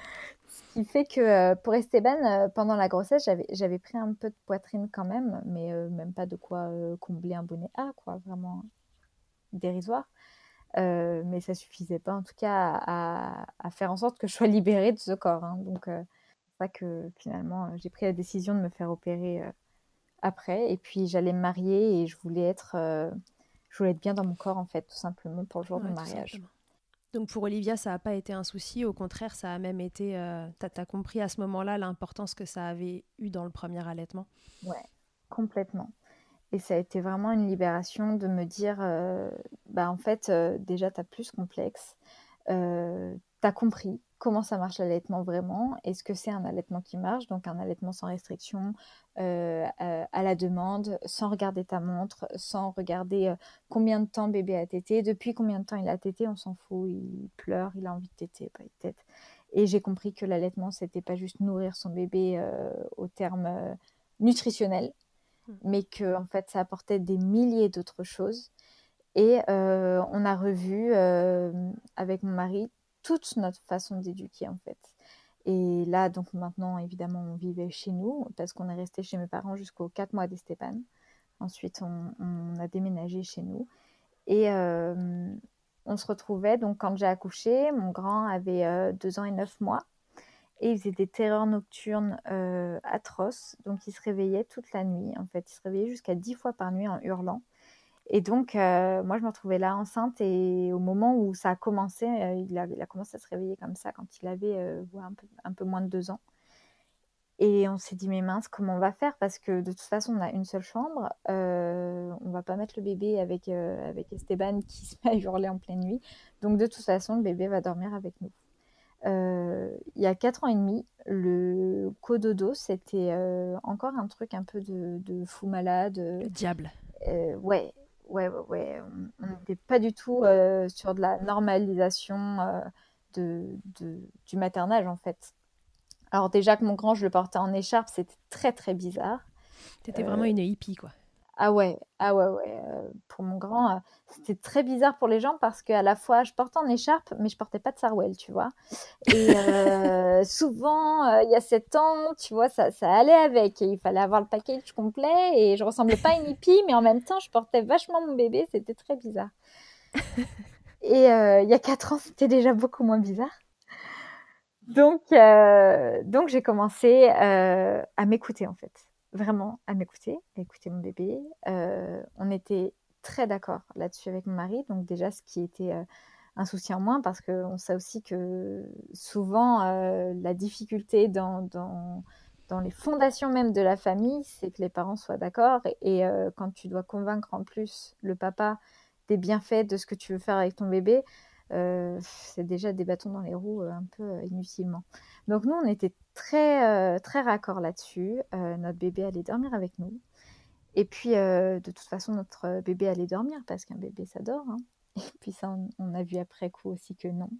Ce qui fait que euh, pour Esteban, euh, pendant la grossesse, j'avais, j'avais pris un peu de poitrine quand même, mais euh, même pas de quoi euh, combler un bonnet A, quoi, vraiment dérisoire. Euh, mais ça suffisait pas, en tout cas, à, à faire en sorte que je sois libérée de ce corps. Hein. Donc, euh, c'est ça que finalement, j'ai pris la décision de me faire opérer euh, après. Et puis, j'allais me marier et je voulais être, euh, je voulais être bien dans mon corps, en fait, tout simplement pour le jour Ouais, du tout mariage. simplement. Donc pour Olivia, ça n'a pas été un souci. Au contraire, ça a même été... Euh, t'as, t'as compris à ce moment-là l'importance que ça avait eu dans le premier allaitement. Ouais, complètement. Et ça a été vraiment une libération de me dire, euh, bah en fait, euh, déjà, tu as plus ce complexe, euh, tu as compris comment ça marche l'allaitement vraiment, et ce que c'est un allaitement qui marche, donc un allaitement sans restriction, euh, à, à la demande, sans regarder ta montre, sans regarder euh, combien de temps bébé a tété, depuis combien de temps il a tété, on s'en fout, il pleure, il a envie de téter, pas il tète. Et j'ai compris que l'allaitement, c'était pas juste nourrir son bébé euh, au terme euh, nutritionnel, mais que en fait ça apportait des milliers d'autres choses. Et euh, on a revu euh, avec mon mari toute notre façon d'éduquer en fait. Et là, donc maintenant, évidemment, on vivait chez nous parce qu'on est resté chez mes parents jusqu'aux quatre mois d'Esteban. Ensuite, on, on a déménagé chez nous. Et euh, on se retrouvait, donc quand j'ai accouché, mon grand avait euh, deux ans et neuf mois. Et il faisait des terreurs nocturnes euh, atroces. Donc, il se réveillait toute la nuit. En fait, il se réveillait jusqu'à dix fois par nuit en hurlant. Et donc, euh, moi, je me retrouvais là enceinte. Et au moment où ça a commencé, euh, il, a, il a commencé à se réveiller comme ça quand il avait euh, ouais, un, peu, un peu moins de deux ans. Et on s'est dit, mais mince, comment on va faire? Parce que de toute façon, on a une seule chambre. Euh, on ne va pas mettre le bébé avec, euh, avec Esteban qui se met à hurler en pleine nuit. Donc, de toute façon, le bébé va dormir avec nous. Euh, il y a quatre ans et demi, le cododo, c'était euh, encore un truc un peu de, de fou malade. Le diable. Euh, ouais, ouais, ouais, ouais. On n'était pas du tout euh, sur de la normalisation euh, de, de- du maternage, en fait. Alors déjà que mon grand, je le portais en écharpe, c'était très, très bizarre. T'étais Euh, vraiment une hippie, quoi. ah ouais, ah ouais, ouais. euh, pour mon grand, euh, c'était très bizarre pour les gens parce qu'à la fois, je portais en écharpe, mais je portais pas de sarouel, tu vois. Et euh, souvent, euh, il y a sept ans, tu vois, ça, ça allait avec. Et il fallait avoir le package complet. Et je ressemblais pas à une hippie, mais en même temps, je portais vachement mon bébé. C'était très bizarre. Et euh, il y a quatre ans, c'était déjà beaucoup moins bizarre. Donc, euh, donc j'ai commencé euh, à m'écouter, en fait. Vraiment, à m'écouter, à écouter mon bébé. Euh, on était très d'accord là-dessus avec mon mari. Donc déjà, ce qui était... euh, un souci en moins parce qu'on sait aussi que souvent euh, la difficulté dans, dans, dans les fondations même de la famille, c'est que les parents soient d'accord et, et euh, quand tu dois convaincre en plus le papa des bienfaits de ce que tu veux faire avec ton bébé, euh, c'est déjà des bâtons dans les roues euh, un peu euh, inutilement. Donc nous, on était très, euh, très raccord là-dessus. Euh, notre bébé allait dormir avec nous. Et puis, euh, de toute façon, notre bébé allait dormir parce qu'un bébé, ça dort. Hein. Et puis ça, on, on a vu après coup aussi que non.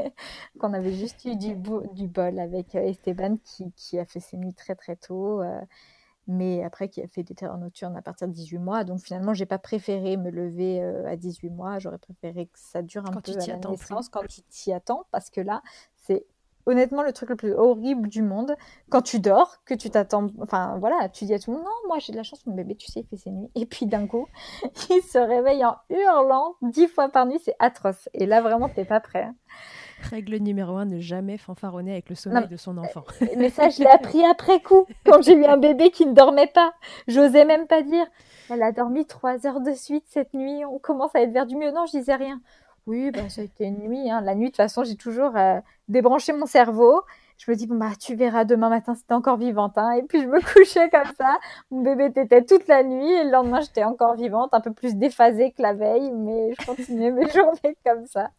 Qu'on avait juste eu du, bo- du bol avec euh, Esteban qui, qui a fait ses nuits très très tôt, euh, mais après qui a fait des terreurs nocturnes à partir de dix-huit mois. Donc finalement, j'ai pas préféré me lever euh, à dix-huit mois. J'aurais préféré que ça dure un Quand tu peu à t'y la attends plus. naissance quand tu t'y attends, parce que là, c'est honnêtement le truc le plus horrible du monde. Quand tu dors, que tu t'attends, enfin voilà, tu dis à tout le monde, non, moi j'ai de la chance, mon bébé, tu sais, il fait ses nuits. Et puis d'un coup, il se réveille en hurlant dix fois par nuit, c'est atroce. Et là, vraiment, t'es pas prêt. Hein. Règle numéro un, ne jamais fanfaronner avec le Non, sommeil de son enfant. mais ça, je l'ai appris après coup, quand j'ai eu un bébé qui ne dormait pas. J'osais même pas dire. Elle a dormi trois heures de suite cette nuit. On commence à être vers du mieux. Non, je disais rien. Oui, bah, ça a été une nuit. Hein. La nuit, de toute façon, j'ai toujours euh, débranché mon cerveau. Je me dis, bon, bah, tu verras demain matin si t'es encore vivante. Hein. Et puis, je me couchais comme ça. Mon bébé t'était toute la nuit. Et le lendemain, j'étais encore vivante, un peu plus déphasée que la veille. Mais je continuais mes journées comme ça.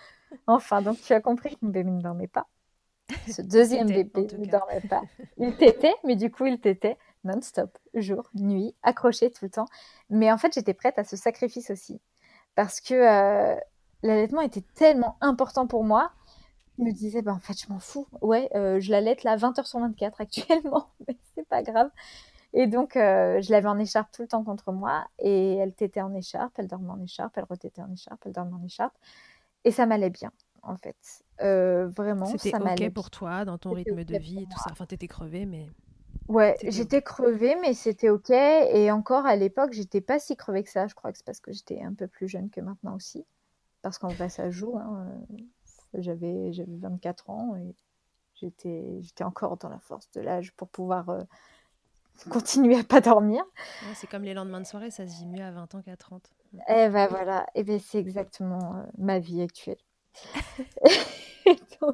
Enfin, donc, tu as compris que mon bébé ne dormait pas. Ce deuxième T'étais, en bébé tout ne cas. dormait pas. Il tétait, mais du coup, il tétait non-stop, jour, nuit, accroché tout le temps. Mais en fait, j'étais prête à ce sacrifice aussi. Parce que euh, l'allaitement était tellement important pour moi. Je me disais, bah, en fait, je m'en fous. Ouais, euh, je l'allaite là vingt heures sur vingt-quatre actuellement, mais c'est pas grave. Et donc, euh, je l'avais en écharpe tout le temps contre moi. Et elle tétait en écharpe, elle dormait en écharpe, elle retétait en écharpe, elle dormait en écharpe. Et ça m'allait bien, en fait. Euh, vraiment, C'était ça OK m'allait bien. pour toi, dans ton C'était rythme de OK vie pour et tout moi. ça. Enfin, t'étais crevée, mais Ouais, c'était OK. j'étais crevée, mais c'était OK. Et encore à l'époque, j'étais pas si crevée que ça. Je crois que c'est parce que j'étais un peu plus jeune que maintenant aussi. parce qu'en vrai, ça joue. Hein. J'avais, j'avais vingt-quatre ans et j'étais, j'étais encore dans la force de l'âge pour pouvoir euh, continuer à pas dormir. Ouais, c'est comme les lendemains de soirée, ça se vit mieux à vingt ans qu'à trente. Et ben voilà, et ben c'est exactement euh, ma vie actuelle. Et donc,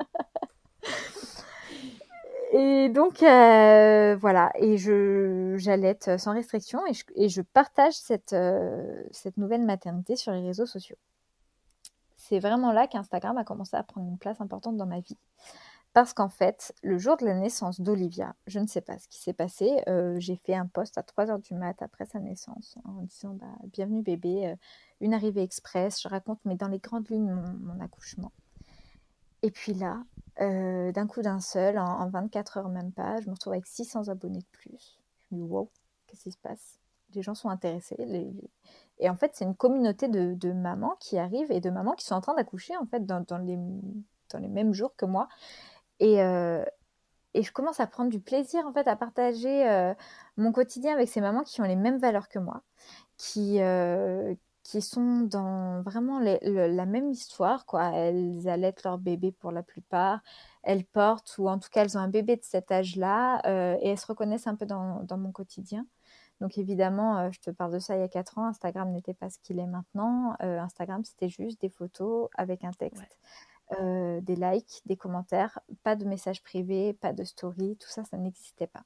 et donc euh, voilà, et je, j'allaite sans restriction et je, et je partage cette, euh, cette nouvelle maternité sur les réseaux sociaux. C'est vraiment là qu'Instagram a commencé à prendre une place importante dans ma vie. Parce qu'en fait, le jour de la naissance d'Olivia, je ne sais pas ce qui s'est passé, euh, j'ai fait un post à trois heures du mat après sa naissance en disant bah, « Bienvenue bébé, euh, une arrivée express », je raconte mais dans les grandes lignes mon, mon accouchement. Et puis là, euh, d'un coup d'un seul, en, en vingt-quatre heures même pas, je me retrouve avec six cents abonnés de plus. Je me dis « Wow, qu'est-ce qui se passe ?» Les gens sont intéressés. Les, les... Et en fait, c'est une communauté de, de mamans qui arrivent et de mamans qui sont en train d'accoucher en fait dans, dans, les, dans les mêmes jours que moi. Et, euh, et je commence à prendre du plaisir en fait à partager euh, mon quotidien avec ces mamans qui ont les mêmes valeurs que moi, qui, euh, qui sont dans vraiment les, le, la même histoire, quoi. Elles allaitent leur bébé pour la plupart, elles portent ou en tout cas elles ont un bébé de cet âge-là euh, et elles se reconnaissent un peu dans, dans mon quotidien. Donc évidemment, euh, je te parle de ça il y a quatre ans, Instagram n'était pas ce qu'il est maintenant. Euh, Instagram, c'était juste des photos avec un texte. Ouais. Euh, des likes, des commentaires, pas de messages privés, pas de story, tout ça, ça n'existait pas.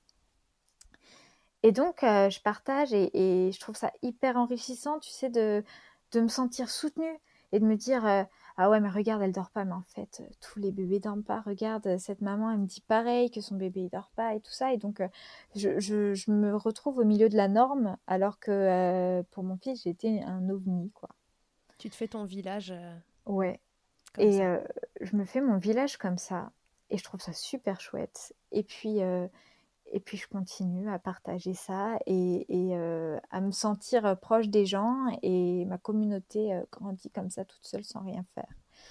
Et donc, euh, je partage et, et je trouve ça hyper enrichissant, tu sais, de, de me sentir soutenue et de me dire euh, ah ouais, mais regarde, elle dort pas, mais en fait, euh, tous les bébés dorment pas. Regarde, cette maman, elle me dit pareil, que son bébé, il dort pas et tout ça. Et donc, euh, je, je, je me retrouve au milieu de la norme, alors que euh, pour mon fils, j'étais un ovni, quoi. Tu te fais ton village euh, Ouais. comme Et ça. euh, je me fais mon village comme ça. Et je trouve ça super chouette. Et puis, euh, et puis je continue à partager ça et, et euh, à me sentir proche des gens. Et ma communauté euh, grandit comme ça toute seule sans rien faire.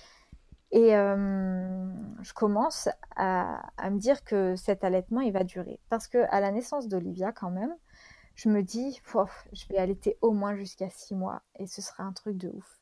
Et euh, je commence à, à me dire que cet allaitement, il va durer. Parce qu'à la naissance d'Olivia, quand même, je me dis, Pouf, je vais allaiter au moins jusqu'à six mois. Et ce sera un truc de ouf.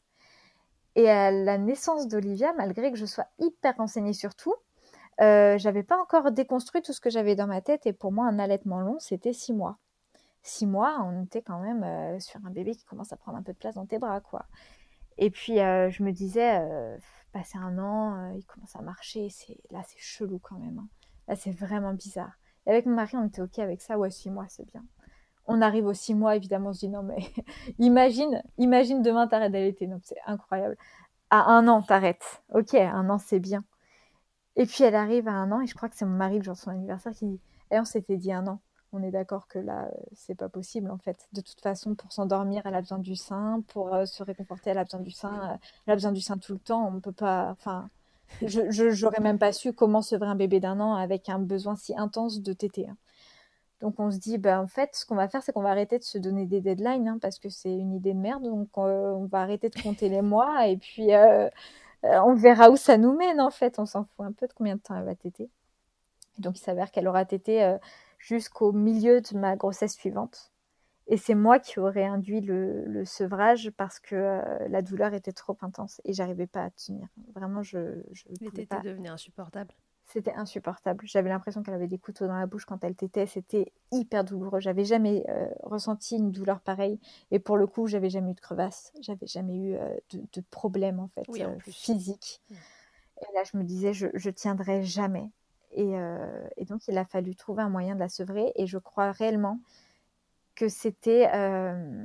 Et à la naissance d'Olivia, malgré que je sois hyper renseignée sur tout, euh, j'avais pas encore déconstruit tout ce que j'avais dans ma tête. Et pour moi, un allaitement long, c'était six mois. Six mois, on était quand même euh, sur un bébé qui commence à prendre un peu de place dans tes bras, quoi. Et puis, euh, je me disais, euh, passer un an, euh, il commence à marcher. C'est... Là, c'est chelou quand même. Hein. Là, c'est vraiment bizarre. Et avec mon mari, on était OK avec ça. Ouais, six mois, c'est bien. On arrive aux six mois, évidemment, on se dit, non, mais imagine, imagine demain, t'arrêtes d'allaiter. Non, c'est incroyable. À un an, t'arrêtes. Ok, un an, c'est bien. Et puis elle arrive à un an, et je crois que c'est mon mari, le jour de son anniversaire, qui dit eh, on s'était dit un an. On est d'accord que là, euh, c'est pas possible en fait. De toute façon, pour s'endormir, elle a besoin du sein. Pour euh, se réconforter, elle a besoin du sein. euh, elle a besoin du sein tout le temps. On peut pas. Enfin, je, je j'aurais même pas su comment sevrer un bébé d'un an avec un besoin si intense de téter. Hein. Donc on se dit, bah, en fait, ce qu'on va faire, c'est qu'on va arrêter de se donner des deadlines, hein, parce que c'est une idée de merde. Donc euh, on va arrêter de compter les mois et puis euh, euh, on verra où ça nous mène en fait. On s'en fout un peu de combien de temps elle va téter. Et donc il s'avère qu'elle aura tété euh, jusqu'au milieu de ma grossesse suivante. Et c'est moi qui aurais induit le, le sevrage parce que euh, la douleur était trop intense et j'arrivais pas à tenir. Vraiment, je ne Les pouvais tétés pas. devenaient insupportables. C'était insupportable. J'avais l'impression qu'elle avait des couteaux dans la bouche quand elle tétait. C'était hyper douloureux. J'avais jamais euh, ressenti une douleur pareille. Et pour le coup, j'avais jamais eu de crevasse. J'avais jamais eu euh, de, de problème en fait Oui, en euh, plus. physique. Mm. Et là, je me disais, je, je tiendrai jamais. Et, euh, et donc, il a fallu trouver un moyen de la sevrer. Et je crois réellement que c'était euh,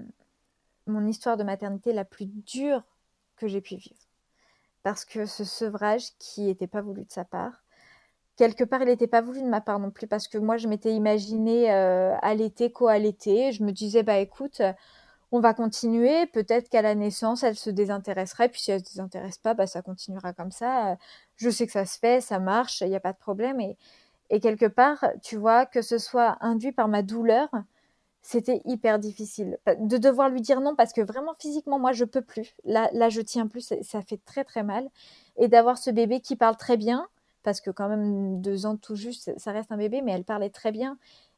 mon histoire de maternité la plus dure que j'ai pu vivre. Parce que ce sevrage qui n'était pas voulu de sa part, quelque part, il n'était pas voulu de ma part non plus, parce que moi, je m'étais imaginée euh, allaiter, co-allaiter. Je me disais, bah écoute, on va continuer. Peut-être qu'à la naissance, elle se désintéresserait. Puis si elle ne se désintéresse pas, bah, ça continuera comme ça. Je sais que ça se fait, ça marche, il n'y a pas de problème. Et, et quelque part, tu vois, que ce soit induit par ma douleur, c'était hyper difficile. De devoir lui dire non, parce que vraiment, physiquement, moi, je peux plus. Là, là je tiens plus, ça fait très, très mal. Et d'avoir ce bébé qui parle très bien, parce que quand même, deux ans tout juste, ça reste un bébé, mais elle parlait très bien.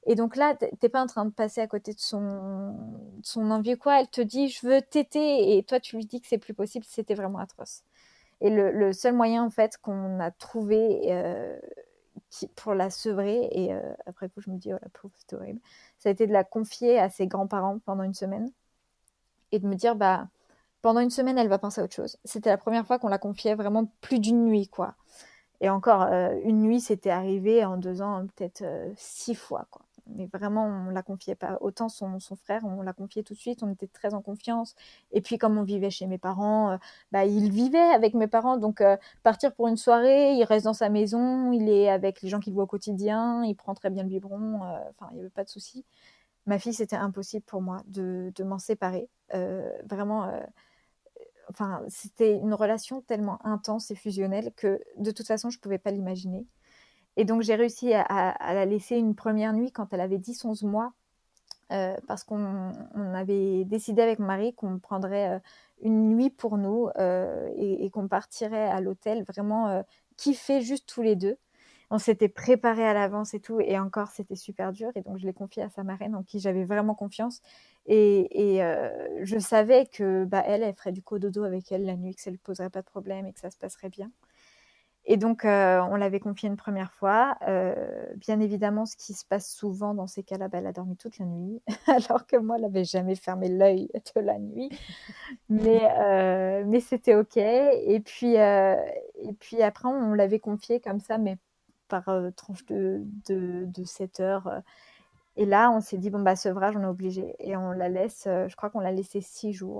Et donc là, t'es pas en train de passer à côté de son, de son envie ou quoi. Elle te dit, je veux téter. Et toi, tu lui dis que c'est plus possible. C'était vraiment atroce. Et le, le seul moyen, en fait, qu'on a trouvé euh, qui, pour la sevrer, et euh, après coup, je me dis, oh la pauvre, c'est horrible, ça a été de la confier à ses grands-parents pendant une semaine et de me dire, bah, pendant une semaine, elle va penser à autre chose. C'était la première fois qu'on la confiait vraiment plus d'une nuit, quoi. Et encore, euh, une nuit, c'était arrivé en deux ans, peut-être euh, six fois, quoi. Mais vraiment, on ne la confiait pas. Autant son, son frère, on l'a confié tout de suite, on était très en confiance. Et puis, comme on vivait chez mes parents, euh, bah, il vivait avec mes parents. Donc, euh, partir pour une soirée, il reste dans sa maison, il est avec les gens qu'il voit au quotidien, il prend très bien le biberon. Enfin, euh, il n'y avait pas de souci. Ma fille, c'était impossible pour moi de, de m'en séparer. Euh, vraiment... Euh, Enfin, c'était une relation tellement intense et fusionnelle que de toute façon, je ne pouvais pas l'imaginer. Et donc, j'ai réussi à, à, à la laisser une première nuit quand elle avait dix onze mois, euh, parce qu'on on avait décidé avec mon mari qu'on prendrait euh, une nuit pour nous euh, et, et qu'on partirait à l'hôtel vraiment euh, kiffer juste tous les deux. On s'était préparé à l'avance et tout, et encore, c'était super dur. Et donc, je l'ai confié à sa marraine, en qui j'avais vraiment confiance. Et, et euh, je savais que bah, elle, elle ferait du cododo avec elle la nuit, que ça ne lui poserait pas de problème et que ça se passerait bien. Et donc, euh, on l'avait confiée une première fois. Euh, bien évidemment, ce qui se passe souvent dans ces cas-là, bah, elle a dormi toute la nuit, alors que moi, elle n'avait jamais fermé l'œil de la nuit. Mais, euh, mais c'était OK. Et puis, euh, et puis après, on l'avait confiée comme ça, mais par euh, tranche de, de, de sept heures. Et là, on s'est dit, bon, bah, sevrage, on est obligé. Et on la laisse, euh, je crois qu'on l'a laissée six jours.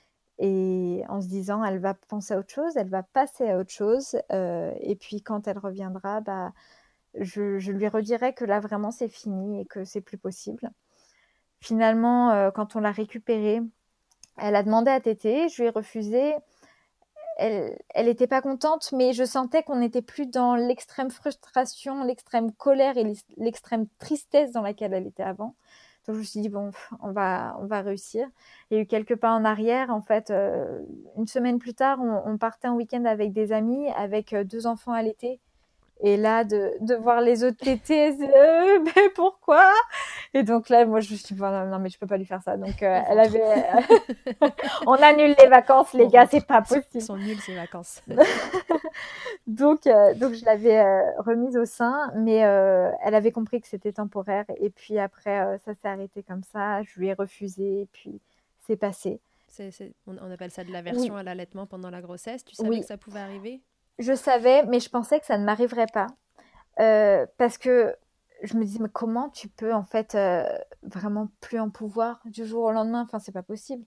Et en se disant, elle va penser à autre chose, elle va passer à autre chose. Euh, et puis, quand elle reviendra, bah, je, je lui redirai que là, vraiment, c'est fini et que c'est plus possible. Finalement, euh, quand on l'a récupérée, elle a demandé à téter, je lui ai refusé. Elle n'était pas contente, mais je sentais qu'on n'était plus dans l'extrême frustration, l'extrême colère et l'extrême tristesse dans laquelle elle était avant. Donc je me suis dit, bon, on va, on va réussir. Il y a eu quelques pas en arrière. En fait, euh, une semaine plus tard, on, on partait en week-end avec des amis, avec euh, deux enfants à l'été. Et là, de, de voir les autres tétés, euh, mais pourquoi? Et donc là, moi, je me suis dit, non, non, mais je peux pas lui faire ça. Donc, euh, elle avait... on annule les vacances, les On gars, rentre. c'est pas Ils possible. sont nuls ces vacances. donc, euh, donc, je l'avais euh, remise au sein, mais euh, elle avait compris que c'était temporaire. Et puis après, euh, ça s'est arrêté comme ça. Je lui ai refusé, et puis c'est passé. C'est, c'est, on, on appelle ça de l'aversion Oui. à l'allaitement pendant la grossesse. Tu savais Oui. que ça pouvait arriver? Je savais, mais je pensais que ça ne m'arriverait pas. Euh, parce que je me disais, mais comment tu peux en fait euh, vraiment plus en pouvoir du jour au lendemain? Enfin, c'est pas possible.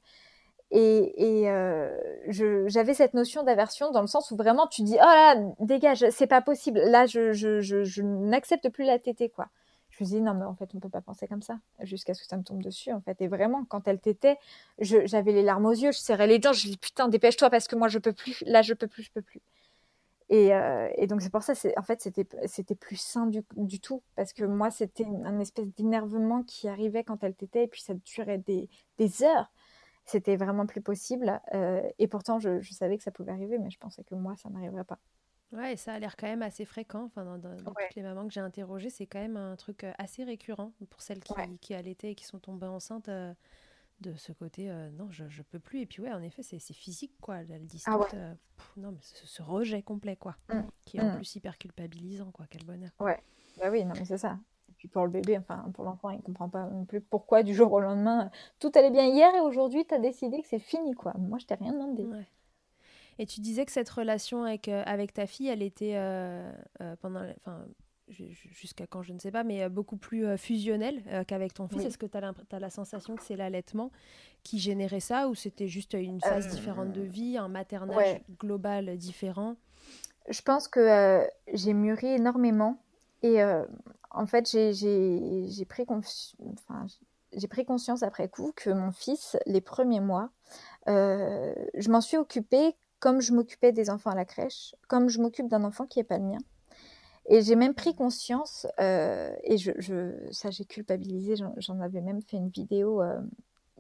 Et, et euh, je, j'avais cette notion d'aversion dans le sens où vraiment tu dis, oh là, dégage, c'est pas possible. Là, je, je, je, je n'accepte plus la tétée, quoi. Je me dis, non, mais en fait, on peut pas penser comme ça, jusqu'à ce que ça me tombe dessus, en fait. Et vraiment, quand elle tétait, je, j'avais les larmes aux yeux, je serrais les dents, je dis, putain, dépêche-toi parce que moi, je peux plus. Là, je peux plus, je peux plus. Et, euh, et donc, c'est pour ça, c'est, en fait, c'était, c'était plus sain du, du tout. Parce que moi, c'était un espèce d'énervement qui arrivait quand elle tétait, et puis ça durait des, des heures. C'était vraiment plus possible. Euh, et pourtant, je, je savais que ça pouvait arriver, mais je pensais que moi, ça n'arriverait pas. Ouais, et ça a l'air quand même assez fréquent. Enfin, dans, dans- dans Ouais. toutes les mamans que j'ai interrogées, c'est quand même un truc euh, assez récurrent pour celles qui, Ouais. qui allaitaient et qui sont tombées enceintes euh, de ce côté. Euh, non, je, je peux plus. Et puis ouais, en effet, c'est, c'est physique, quoi. Elles disent Ah ouais. toutes. euh, pff, non, mais ce, ce rejet complet, quoi. Mm. Qui est en Mm. plus hyper culpabilisant, quoi. Quel bonheur. Ouais. Bah oui, non, mais c'est ça. Et puis pour le bébé, enfin, pour l'enfant, il comprend pas non plus pourquoi du jour au lendemain, tout allait bien hier et aujourd'hui, tu as décidé que c'est fini, quoi. Moi, je t'ai rien demandé. Ouais. Et tu disais que cette relation avec, euh, avec ta fille, elle était euh, euh, pendant, enfin, ju- ju- jusqu'à quand, je ne sais pas, mais euh, beaucoup plus euh, fusionnelle euh, qu'avec ton fils. Oui. Est-ce que tu as la sensation que c'est l'allaitement qui générait ça ou c'était juste une phase différente de Euh, vie, un maternage ouais. global différent? Je pense que euh, j'ai mûri énormément et euh, en fait, j'ai, j'ai, j'ai pris confi- enfin, j'ai pris conscience après coup que mon fils, les premiers mois, euh, je m'en suis occupée comme je m'occupais des enfants à la crèche, comme je m'occupe d'un enfant qui n'est pas le mien. Et j'ai même pris conscience, euh, et je, je, ça j'ai culpabilisé, j'en, j'en avais même fait une vidéo euh,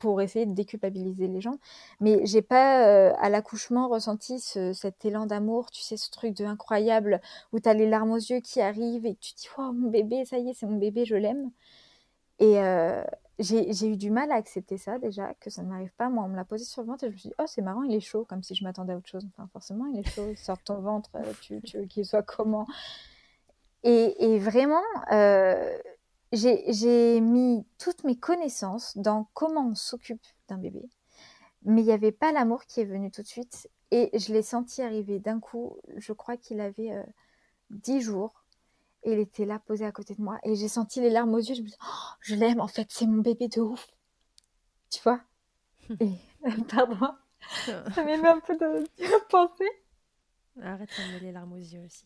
pour essayer de déculpabiliser les gens. Mais j'ai pas, euh, à l'accouchement, ressenti ce, cet élan d'amour, tu sais, ce truc de incroyable où tu as les larmes aux yeux qui arrivent et que tu te dis « Oh, mon bébé, ça y est, c'est mon bébé, je l'aime ». Et euh, j'ai, j'ai eu du mal à accepter ça déjà, que ça ne m'arrive pas. Moi, on me l'a posé sur le ventre et je me suis dit « Oh, c'est marrant, il est chaud », comme si je m'attendais à autre chose. Enfin, forcément, il est chaud, il sort de ton ventre, euh, tu, tu veux qu'il soit comment ? Et, et vraiment, euh, j'ai, j'ai mis toutes mes connaissances dans comment on s'occupe d'un bébé. Mais il n'y avait pas l'amour qui est venu tout de suite. Et je l'ai senti arriver d'un coup. Je crois qu'il avait euh, dix jours. Et il était là, posé à côté de moi. Et j'ai senti les larmes aux yeux. Je me suis dit, oh, je l'aime, en fait, c'est mon bébé de ouf. Tu vois ? Et, pardon, ça m'émeut un peu de d'y repenser. Arrête de me mettre les larmes aux yeux aussi.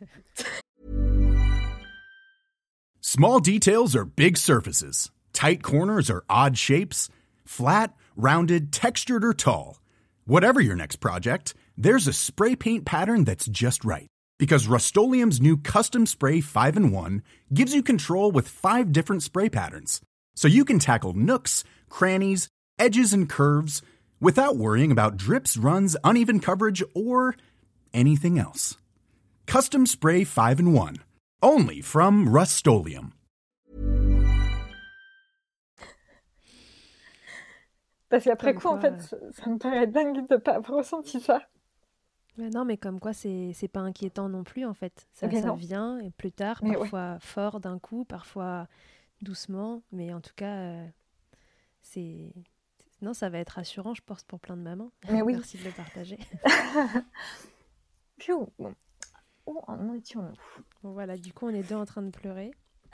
Small details are big surfaces. Tight corners are odd shapes. Flat, rounded, textured, or tall. Whatever your next project, there's a spray paint pattern that's just right. Because Rust-Oleum's new Custom Spray five in one gives you control with five different spray patterns. So you can tackle nooks, crannies, edges, and curves without worrying about drips, runs, uneven coverage, or anything else. Custom Spray five in one. Only from Rust-Oleum. Parce qu'après Comme coup, quoi, en fait, ça, ça me paraît dingue de ne pas avoir ressenti ça. Mais non, mais comme quoi, c'est, c'est pas inquiétant non plus, en fait. Ça, Mais ça non. vient, et plus tard, Mais parfois fort d'un coup, parfois doucement. Mais en tout cas, euh, c'est... Non, ça va être rassurant, je pense, pour plein de mamans. Mais oui. Merci de le partager. Piou. Bon. Où en étions-nous ? Bon, voilà, du coup, on est deux en train de pleurer.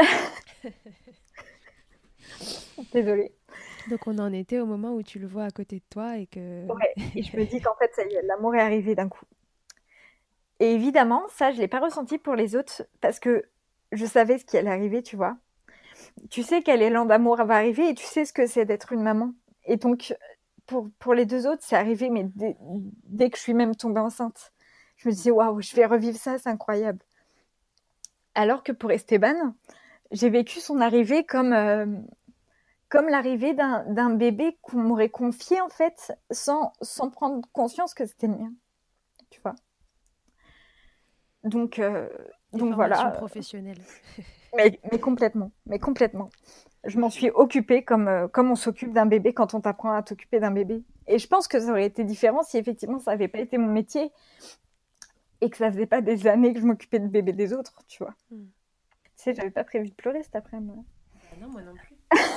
Désolée. Donc, on en était au moment où tu le vois à côté de toi et que... Ouais, et je me dis qu'en fait, ça y est, l'amour est arrivé d'un coup. Et évidemment, ça, je ne l'ai pas ressenti pour les autres parce que je savais ce qui allait arriver, tu vois. Tu sais quel élan d'amour va arriver et tu sais ce que c'est d'être une maman. Et donc, pour, pour les deux autres, c'est arrivé, mais dès, dès que je suis même tombée enceinte. Je me disais, waouh, je vais revivre ça, c'est incroyable. Alors que pour Esteban, j'ai vécu son arrivée comme, euh, comme l'arrivée d'un, d'un bébé qu'on m'aurait confié, en fait, sans, sans prendre conscience que c'était le mien. Tu vois. Donc, euh, donc voilà. Professionnelle. Mais, mais complètement, mais complètement. Je m'en suis occupée comme, euh, comme on s'occupe d'un bébé quand on t'apprend à t'occuper d'un bébé. Et je pense que ça aurait été différent si effectivement ça n'avait pas été mon métier et que ça faisait pas des années que je m'occupais de bébé des autres, tu vois. Mm. Tu sais, j'avais pas prévu de pleurer cet après-midi. Bah non, moi non plus.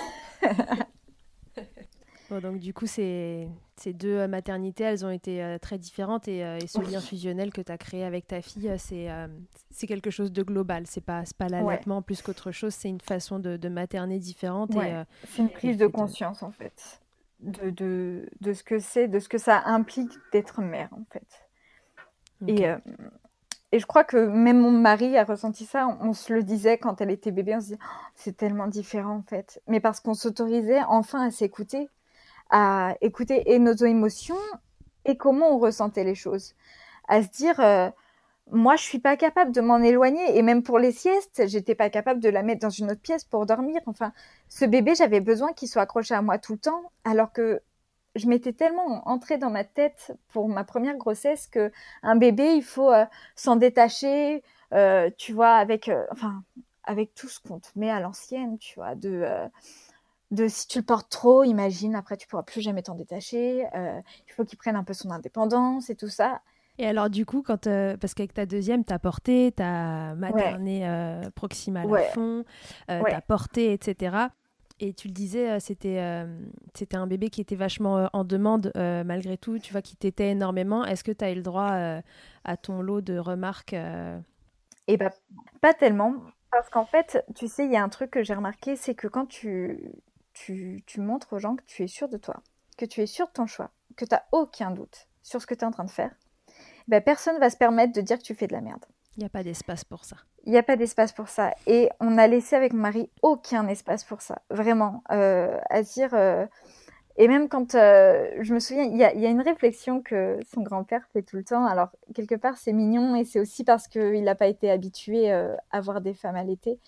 Bon, donc du coup, ces, ces deux maternités, elles ont été euh, très différentes et, euh, et ce lien fusionnel que tu as créé avec ta fille, euh, c'est, euh, c'est quelque chose de global. C'est pas, c'est pas l'allaitement ouais. plus qu'autre chose, c'est une façon de, de materner différente. Ouais. Et, euh, c'est une prise de conscience, de... en fait, de, de, de ce que c'est, de ce que ça implique d'être mère, en fait. Okay. Et, euh, et je crois que même mon mari a ressenti ça. On, on se le disait quand elle était bébé, on se disait oh, c'est tellement différent, en fait. Mais parce qu'on s'autorisait enfin à s'écouter, à écouter et nos émotions et comment on ressentait les choses. À se dire, euh, moi, je suis pas capable de m'en éloigner. Et même pour les siestes, j'étais pas capable de la mettre dans une autre pièce pour dormir. Enfin, ce bébé, j'avais besoin qu'il soit accroché à moi tout le temps, alors que je m'étais tellement entrée dans ma tête pour ma première grossesse que un bébé, il faut euh, s'en détacher, euh, tu vois, avec, euh, enfin, avec tout ce qu'on te met à l'ancienne, tu vois, de... Euh, de si tu le portes trop, imagine, après tu pourras plus jamais t'en détacher, euh, il faut qu'il prenne un peu son indépendance et tout ça. Et alors du coup, quand euh, parce qu'avec ta deuxième, t'as porté, t'as materné ouais. euh, proximal ouais. à fond, euh, ouais. t'as porté, et cetera. Et tu le disais, euh, c'était, euh, c'était un bébé qui était vachement euh, en demande euh, malgré tout, tu vois, qui t'était énormément. Est-ce que tu as eu le droit euh, à ton lot de remarques euh... Eh bien, pas tellement. Parce qu'en fait, tu sais, il y a un truc que j'ai remarqué, c'est que quand tu... Tu, tu montres aux gens que tu es sûr de toi, que tu es sûr de ton choix, que tu n'as aucun doute sur ce que tu es en train de faire, ben personne ne va se permettre de dire que tu fais de la merde. Il n'y a pas d'espace pour ça. Il n'y a pas d'espace pour ça. Et on a laissé avec mon mari aucun espace pour ça, vraiment. Euh, à dire... Euh... Et même quand... Euh, je me souviens, il y a, y a une réflexion que son grand-père fait tout le temps. Alors, quelque part, c'est mignon et c'est aussi parce qu'il n'a pas été habitué euh, à voir des femmes allaitées.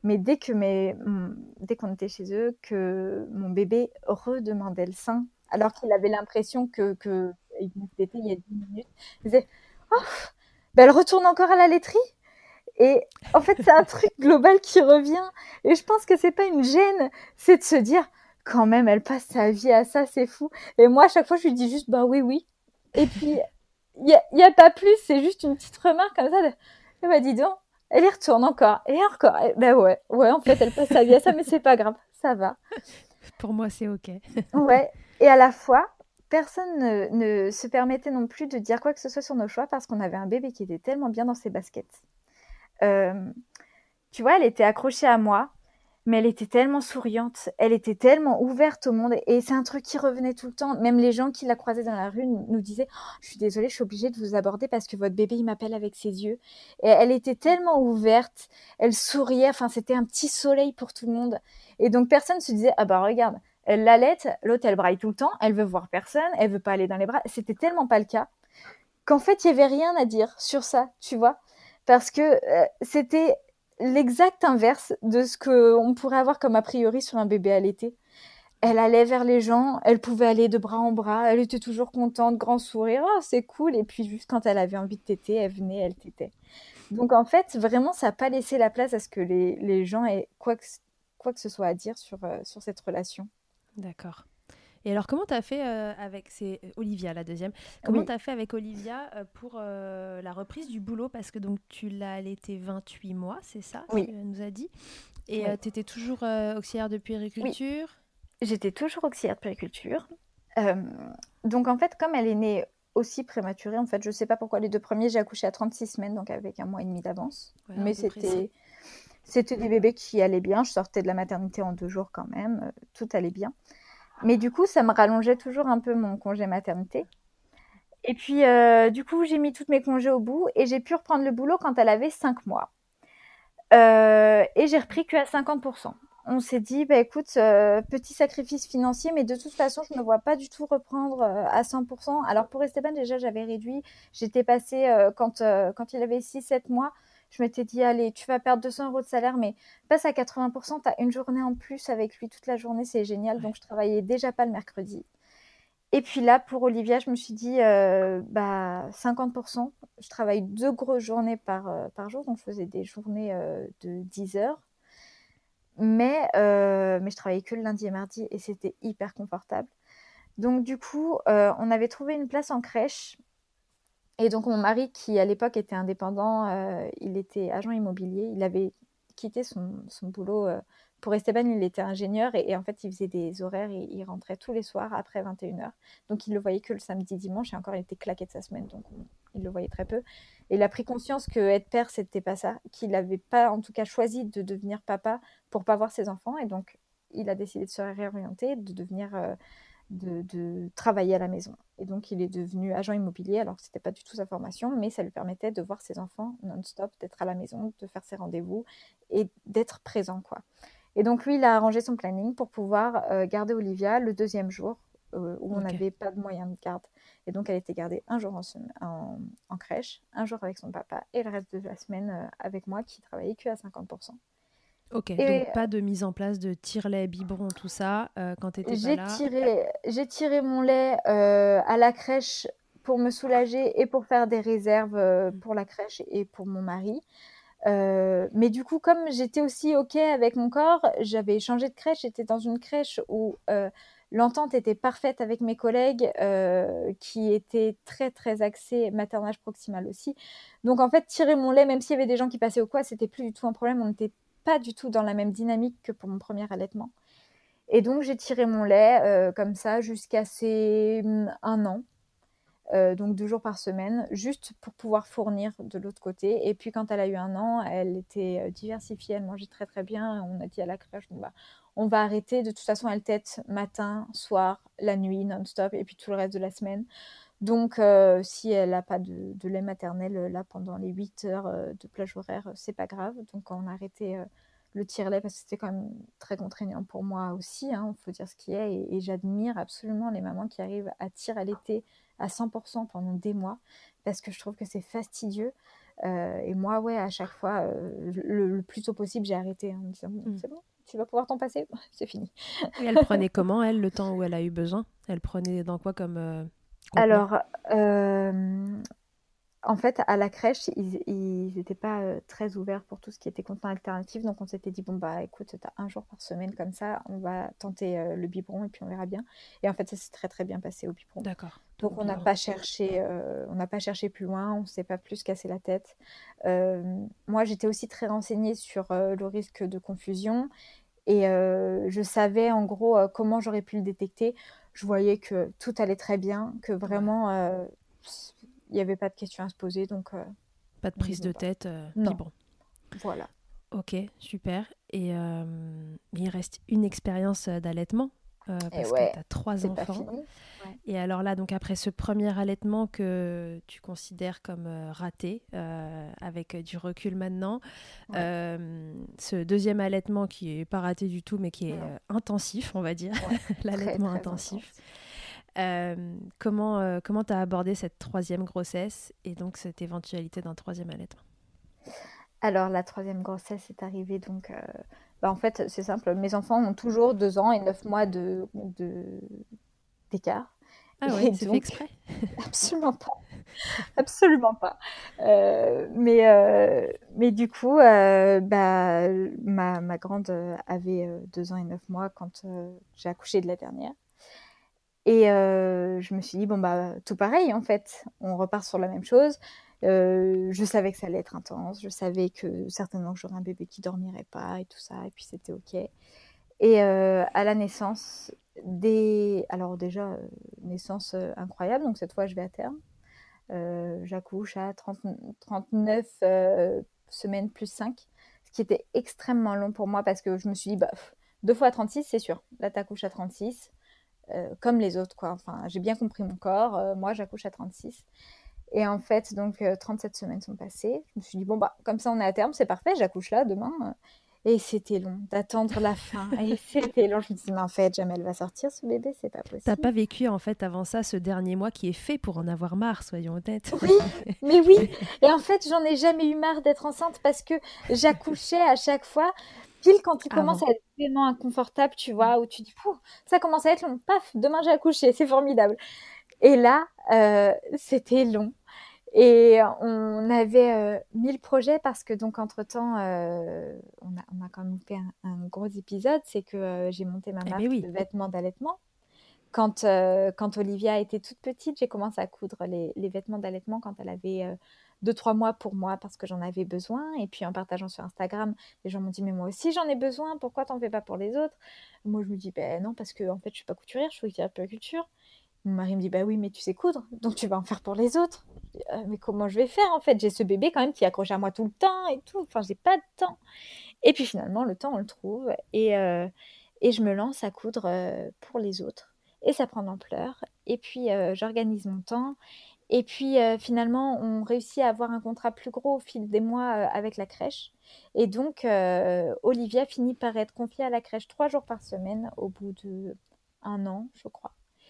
Mais dès que mes, mm, dès qu'on était chez eux, que mon bébé redemandait le sein, alors qu'il avait l'impression que, que il venait de téter il y a dix minutes, il disait oh, ben elle retourne encore à la laiterie. Et en fait, c'est un truc global qui revient. Et je pense que c'est pas une gêne, c'est de se dire quand même, elle passe sa vie à ça, c'est fou. Et moi, à chaque fois, je lui dis juste bah oui, oui. Et puis, il y a, y a pas plus, c'est juste une petite remarque comme ça. De, eh ben, dis donc, elle y retourne encore et encore. Et ben ouais, ouais, en fait, elle passe sa vie à ça, mais c'est pas grave, ça va. Pour moi, c'est OK. Ouais. Et à la fois, personne ne, ne se permettait non plus de dire quoi que ce soit sur nos choix parce qu'on avait un bébé qui était tellement bien dans ses baskets. Euh, Tu vois, elle était accrochée à moi, mais elle était tellement souriante, elle était tellement ouverte au monde, et c'est un truc qui revenait tout le temps. Même les gens qui la croisaient dans la rue nous disaient oh, « Je suis désolée, je suis obligée de vous aborder parce que votre bébé, il m'appelle avec ses yeux. » Et elle était tellement ouverte, elle souriait, enfin, c'était un petit soleil pour tout le monde. Et donc, personne se disait « Ah bah regarde, elle l'allaite, l'autre, elle braille tout le temps, elle veut voir personne, elle veut pas aller dans les bras. » C'était tellement pas le cas qu'en fait, il y avait rien à dire sur ça, tu vois, parce que euh, c'était l'exact inverse de ce qu'on pourrait avoir comme a priori sur un bébé allaité. Elle allait vers les gens, elle pouvait aller de bras en bras, elle était toujours contente, grand sourire, oh, c'est cool. Et puis juste quand elle avait envie de téter, elle venait, elle tétait. Donc en fait, vraiment, ça n'a pas laissé la place à ce que les, les gens aient quoi que, quoi que ce soit à dire sur, euh, sur cette relation. D'accord. Et alors, comment tu as fait euh, avec... C'est Olivia, la deuxième. Comment Oui. tu as fait avec Olivia euh, pour euh, la reprise du boulot? Parce que donc, tu l'as allaitée vingt-huit mois, c'est ça? Oui. Tu nous as dit. Et Oui. euh, tu étais toujours euh, auxiliaire de puériculture? Oui. J'étais toujours auxiliaire de puériculture. Euh, donc, en fait, comme elle est née aussi prématurée, en fait, je ne sais pas pourquoi les deux premiers, j'ai accouché à trente-six semaines, donc avec un mois et demi d'avance. Ouais, Mais c'était, c'était des bébés qui allaient bien. Je sortais de la maternité en deux jours quand même. Euh, tout allait bien. Mais du coup, ça me rallongeait toujours un peu mon congé maternité. Et puis, euh, du coup, j'ai mis tous mes congés au bout et j'ai pu reprendre le boulot quand elle avait cinq mois. Euh, et j'ai repris que à cinquante pour cent. On s'est dit, bah, écoute, euh, petit sacrifice financier, mais de toute façon, je ne me vois pas du tout reprendre euh, à cent pour cent. Alors pour Esteban, déjà, j'avais réduit. J'étais passée, euh, quand, euh, quand il avait six sept mois, je m'étais dit, allez, tu vas perdre deux cents euros de salaire, mais passe à quatre-vingts pour cent, tu as une journée en plus avec lui toute la journée, c'est génial. Ouais. Donc je travaillais déjà pas le mercredi. Et puis là, pour Olivia, je me suis dit, euh, bah, cinquante pour cent. Je travaille deux grosses journées par, euh, par jour, donc je faisais des journées euh, de dix heures. Mais, euh, mais je travaillais que le lundi et mardi et c'était hyper confortable. Donc du coup, euh, on avait trouvé une place en crèche. Et donc mon mari, qui à l'époque était indépendant, euh, il était agent immobilier, il avait quitté son, son boulot. Euh, pour Esteban, il était ingénieur et, et en fait, il faisait des horaires et il rentrait tous les soirs après vingt et une heures. Donc il le voyait que le samedi, dimanche et encore, il était claqué de sa semaine, donc on, il le voyait très peu. Et il a pris conscience que être père, c'était pas ça, qu'il n'avait pas en tout cas choisi de devenir papa pour pas voir ses enfants. Et donc, il a décidé de se réorienter, de devenir... Euh, de, de travailler à la maison. Et donc, il est devenu agent immobilier, alors que ce n'était pas du tout sa formation, mais ça lui permettait de voir ses enfants non-stop, d'être à la maison, de faire ses rendez-vous et d'être présent, quoi. Et donc, lui, il a arrangé son planning pour pouvoir euh, garder Olivia le deuxième jour euh, où on Ok. n'avait pas de moyen de garde. Et donc, elle était gardée un jour en, sem- en, en crèche, un jour avec son papa et le reste de la semaine euh, avec moi qui travaillait que à cinquante pour cent. Ok, Et donc pas de mise en place de tire-lait, biberon, tout ça, euh, quand t'étais pas J'ai là. tiré, j'ai tiré mon lait euh, à la crèche pour me soulager et pour faire des réserves euh, Mm. pour la crèche et pour mon mari. Euh, mais du coup, comme j'étais aussi OK avec mon corps, j'avais changé de crèche. J'étais dans une crèche où euh, l'entente était parfaite avec mes collègues euh, qui étaient très, très axés maternage proximal aussi. Donc, en fait, tirer mon lait, même s'il y avait des gens qui passaient au quoi, c'était plus du tout un problème. On n'était pas du tout dans la même dynamique que pour mon premier allaitement. Et donc, j'ai tiré mon lait euh, comme ça jusqu'à ses hum, un an, euh, donc deux jours par semaine, juste pour pouvoir fournir de l'autre côté. Et puis, quand elle a eu un an, elle était euh, diversifiée, elle mangeait très très bien. On a dit à la crèche, bon, bah, on va arrêter. De toute façon, elle tète matin, soir, la nuit, non-stop, et puis tout le reste de la semaine. Donc, euh, si elle n'a pas de, de lait maternel euh, là pendant les huit heures euh, de plage horaire, euh, c'est pas grave. Donc, on a arrêté euh, le tire-lait parce que c'était quand même très contraignant pour moi aussi. Il hein, faut dire ce qui est. Et, et j'admire absolument les mamans qui arrivent à tirer à l'été à cent pour cent pendant des mois parce que je trouve que c'est fastidieux. Euh, et moi, ouais, à chaque fois, euh, le, le plus tôt possible, j'ai arrêté hein, en me disant, bon, Mm. c'est bon, tu vas pouvoir t'en passer, c'est fini. Et elle prenait comment, elle, le temps où elle a eu besoin? Elle prenait dans quoi comme euh, contenant? Alors, euh, en fait, à la crèche, ils n'étaient pas euh, très ouverts pour tout ce qui était contenu alternatif. Donc, on s'était dit, bon, bah, écoute, tu as un jour par semaine comme ça, on va tenter euh, le biberon et puis on verra bien. Et en fait, ça s'est très, très bien passé au biberon. D'accord. Donc, Au on n'a biberon. pas cherché, euh, on n'a pas cherché plus loin, on ne s'est pas plus cassé la tête. Euh, moi, j'étais aussi très renseignée sur euh, le risque de confusion et euh, je savais en gros euh, comment j'aurais pu le détecter. Je voyais que tout allait très bien, que Ouais. vraiment, euh, il n'y avait pas de questions à se poser. Donc, euh, Pas de donc prise bon, de bah, tête, euh, non, biberon. voilà. Ok, super. Et euh, il reste une expérience euh, d'allaitement euh, Et parce que tu ouais, as trois c'est pas enfants. fini. Ouais. Et alors là, donc après ce premier allaitement que tu considères comme euh, raté, euh, avec du recul maintenant, Ouais. euh, ce deuxième allaitement qui est pas raté du tout, mais qui est Non. euh, intensif, on va dire, Ouais. Très, l'allaitement très intensif. intense. Euh, comment euh, comment tu as abordé cette troisième grossesse et donc cette éventualité d'un troisième allaitement? Alors, la troisième grossesse est arrivée, donc, euh, bah, en fait, c'est simple. Mes enfants ont toujours deux ans et neuf mois de, de- d'écart. Ah ouais, Et c'est fait donc, exprès? absolument pas. Absolument pas. Euh, mais, euh, mais du coup, euh, bah, ma, ma grande euh, avait euh, deux ans et neuf mois quand euh, j'ai accouché de la dernière. Et euh, je me suis dit, bon, bah, tout pareil, en fait. On repart sur la même chose. Euh, je savais que ça allait être intense. Je savais que certainement que j'aurais un bébé qui dormirait pas et tout ça. Et puis, c'était OK. Et euh, à la naissance, des... alors déjà, euh, naissance euh, incroyable. Donc, cette fois, je vais à terme. Euh, j'accouche à trente, trente-neuf euh, semaines plus cinq, ce qui était extrêmement long pour moi parce que je me suis dit, bah, deux fois à trente-six, c'est sûr. Là, tu accouches à trente-six, euh, comme les autres, quoi. Enfin, j'ai bien compris mon corps. Euh, moi, j'accouche à trente-six. Et en fait, donc, euh, trente-sept semaines sont passées. Je me suis dit, bon, bah, comme ça, on est à terme, c'est parfait, j'accouche là demain. Et c'était long d'attendre la fin. Et c'était long. Je me dis, mais en fait, jamais elle va sortir ce bébé, c'est pas T'as possible. pas vécu en fait avant ça ce dernier mois qui est fait pour en avoir marre, soyons honnêtes. Oui, mais oui. Et en fait, j'en ai jamais eu marre d'être enceinte parce que j'accouchais à chaque fois, pile quand tu commences Avant. à être vraiment inconfortable, tu vois, où tu dis, Pouh, ça commence à être long, paf, demain j'ai accouché, c'est formidable. Et là, euh, c'était long. Et on avait euh, mille projets parce que donc entre-temps, euh, on a, on a quand même fait un, un gros épisode, c'est que euh, j'ai monté ma Eh ben marque oui. de vêtements d'allaitement. Quand, euh, quand Olivia était toute petite, j'ai commencé à coudre les, les vêtements d'allaitement quand elle avait euh, deux trois mois pour moi parce que j'en avais besoin. Et puis en partageant sur Instagram, les gens m'ont dit, mais moi aussi j'en ai besoin, pourquoi t'en fais pas pour les autres? Moi je me dis, ben non, parce que en fait je suis pas couturière, je suis culture. Mon mari me dit, bah oui, mais tu sais coudre, donc tu vas en faire pour les autres. Je dis, Euh, mais comment je vais faire en fait? J'ai ce bébé quand même qui est accroché à moi tout le temps et tout, enfin j'ai pas de temps. Et puis finalement, le temps on le trouve et, euh, et je me lance à coudre euh, pour les autres. Et ça prend de l'ampleur. Et puis euh, j'organise mon temps. Et puis euh, finalement, on réussit à avoir un contrat plus gros au fil des mois euh, avec la crèche. Et donc, euh, Olivia finit par être confiée à la crèche trois jours par semaine au bout de un an, je crois.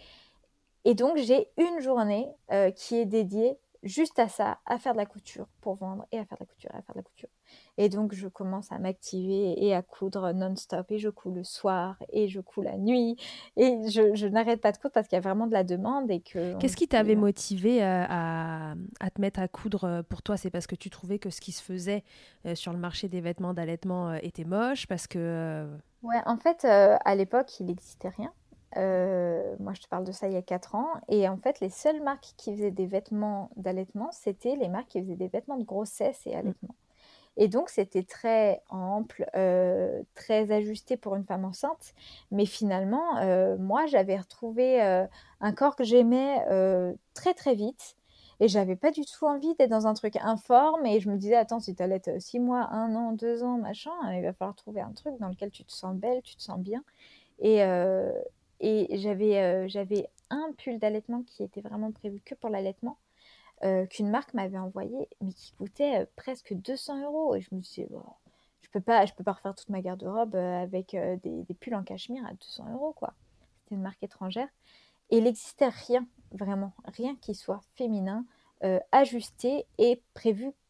Et donc, j'ai une journée euh, qui est dédiée juste à ça, à faire de la couture pour vendre et à faire de la couture et à faire de la couture. Et donc, je commence à m'activer et à coudre non-stop. Et je couds le soir et je couds la nuit. Et je, je n'arrête pas de coudre parce qu'il y a vraiment de la demande et qu'on me Qu'est-ce qui dit... t'avait euh, motivé euh, à, à te mettre à coudre euh, pour toi? C'est parce que tu trouvais que ce qui se faisait euh, sur le marché des vêtements d'allaitement euh, était moche, parce que euh, Ouais, en fait, euh, à l'époque, il n'existait rien. Euh, moi, je te parle de ça il y a quatre ans. Et en fait, les seules marques qui faisaient des vêtements d'allaitement, c'était les marques qui faisaient des vêtements de grossesse et mm, allaitement. Et donc, c'était très ample, euh, très ajusté pour une femme enceinte. Mais finalement, euh, moi, j'avais retrouvé euh, un corps que j'aimais euh, très, très vite. Et j'avais pas du tout envie d'être dans un truc informe. Et je me disais, attends, si tu allaites six mois, un an, deux ans, machin, il va falloir trouver un truc dans lequel tu te sens belle, tu te sens bien. Et, euh, et j'avais, euh, j'avais un pull d'allaitement qui était vraiment prévu que pour l'allaitement euh, qu'une marque m'avait envoyé, mais qui coûtait euh, presque deux cents euros. Et je me disais, bon, je peux pas, je peux pas refaire toute ma garde-robe euh, avec euh, des, des pulls en cachemire à deux cents euros, quoi. C'était une marque étrangère. Et il n'existait rien, vraiment, rien qui soit féminin, euh, ajusté et prévu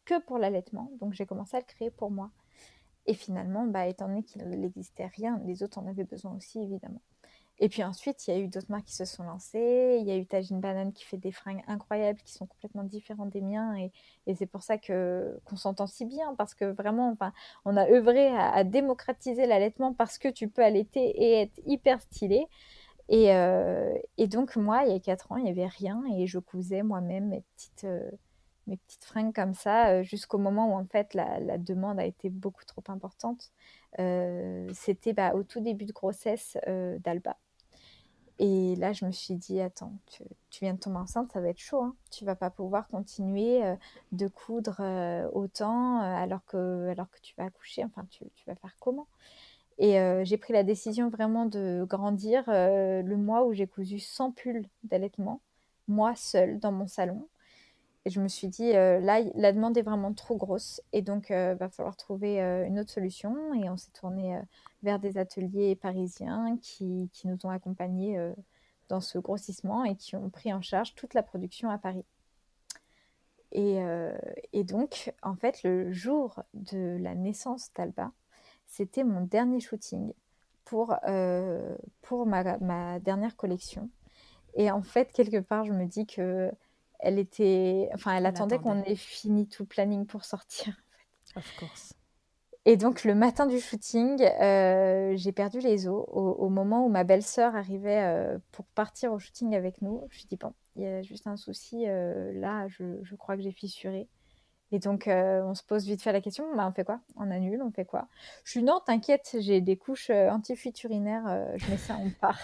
que pour l'allaitement. Donc, j'ai commencé à le créer pour moi. Et finalement, bah, étant donné qu'il n'existait rien, les autres en avaient besoin aussi, évidemment. Et puis ensuite, il y a eu d'autres marques qui se sont lancées. Il y a eu Tajine Banane qui fait des fringues incroyables, qui sont complètement différentes des miens. Et, et c'est pour ça que, qu'on s'entend si bien, parce que vraiment, enfin, on a œuvré à, à démocratiser l'allaitement parce que tu peux allaiter et être hyper stylé. Et, euh, et donc, moi, il y a quatre ans, il n'y avait rien. Et je cousais moi-même mes petites, euh, mes petites fringues comme ça, euh, jusqu'au moment où, en fait, la, la demande a été beaucoup trop importante. Euh, c'était bah, au tout début de grossesse euh, d'Alba. Et là, je me suis dit, attends, tu, tu viens de tomber enceinte, ça va être chaud, hein. Tu vas pas pouvoir continuer euh, de coudre euh, autant euh, alors que, alors que tu vas accoucher. Enfin, tu, tu vas faire comment? Et euh, j'ai pris la décision vraiment de grandir euh, le mois où j'ai cousu cent pulls d'allaitement, moi seule, dans mon salon. Et je me suis dit, euh, là, la demande est vraiment trop grosse. Et donc, il euh, va falloir trouver euh, une autre solution. Et on s'est tourné euh, vers des ateliers parisiens qui, qui nous ont accompagnés euh, dans ce grossissement et qui ont pris en charge toute la production à Paris. Et, euh, et donc, en fait, le jour de la naissance d'Alba, c'était mon dernier shooting pour, euh, pour ma, ma dernière collection. Et en fait, quelque part, je me dis que elle était, enfin, elle, elle attendait, attendait qu'on ait fini tout le planning pour sortir. En fait. Of course. Et donc, le matin du shooting, euh, j'ai perdu les os au, au moment où ma belle-sœur arrivait euh, pour partir au shooting avec nous. Je me suis dit, bon, il y a juste un souci. Euh, là, je, je crois que j'ai fissuré. Et donc, euh, on se pose vite fait la question, bah, on fait quoi? On annule, on fait quoi? Je suis non, t'inquiète, j'ai des couches euh, anti-fuite urinaire, euh, je mets ça, on part.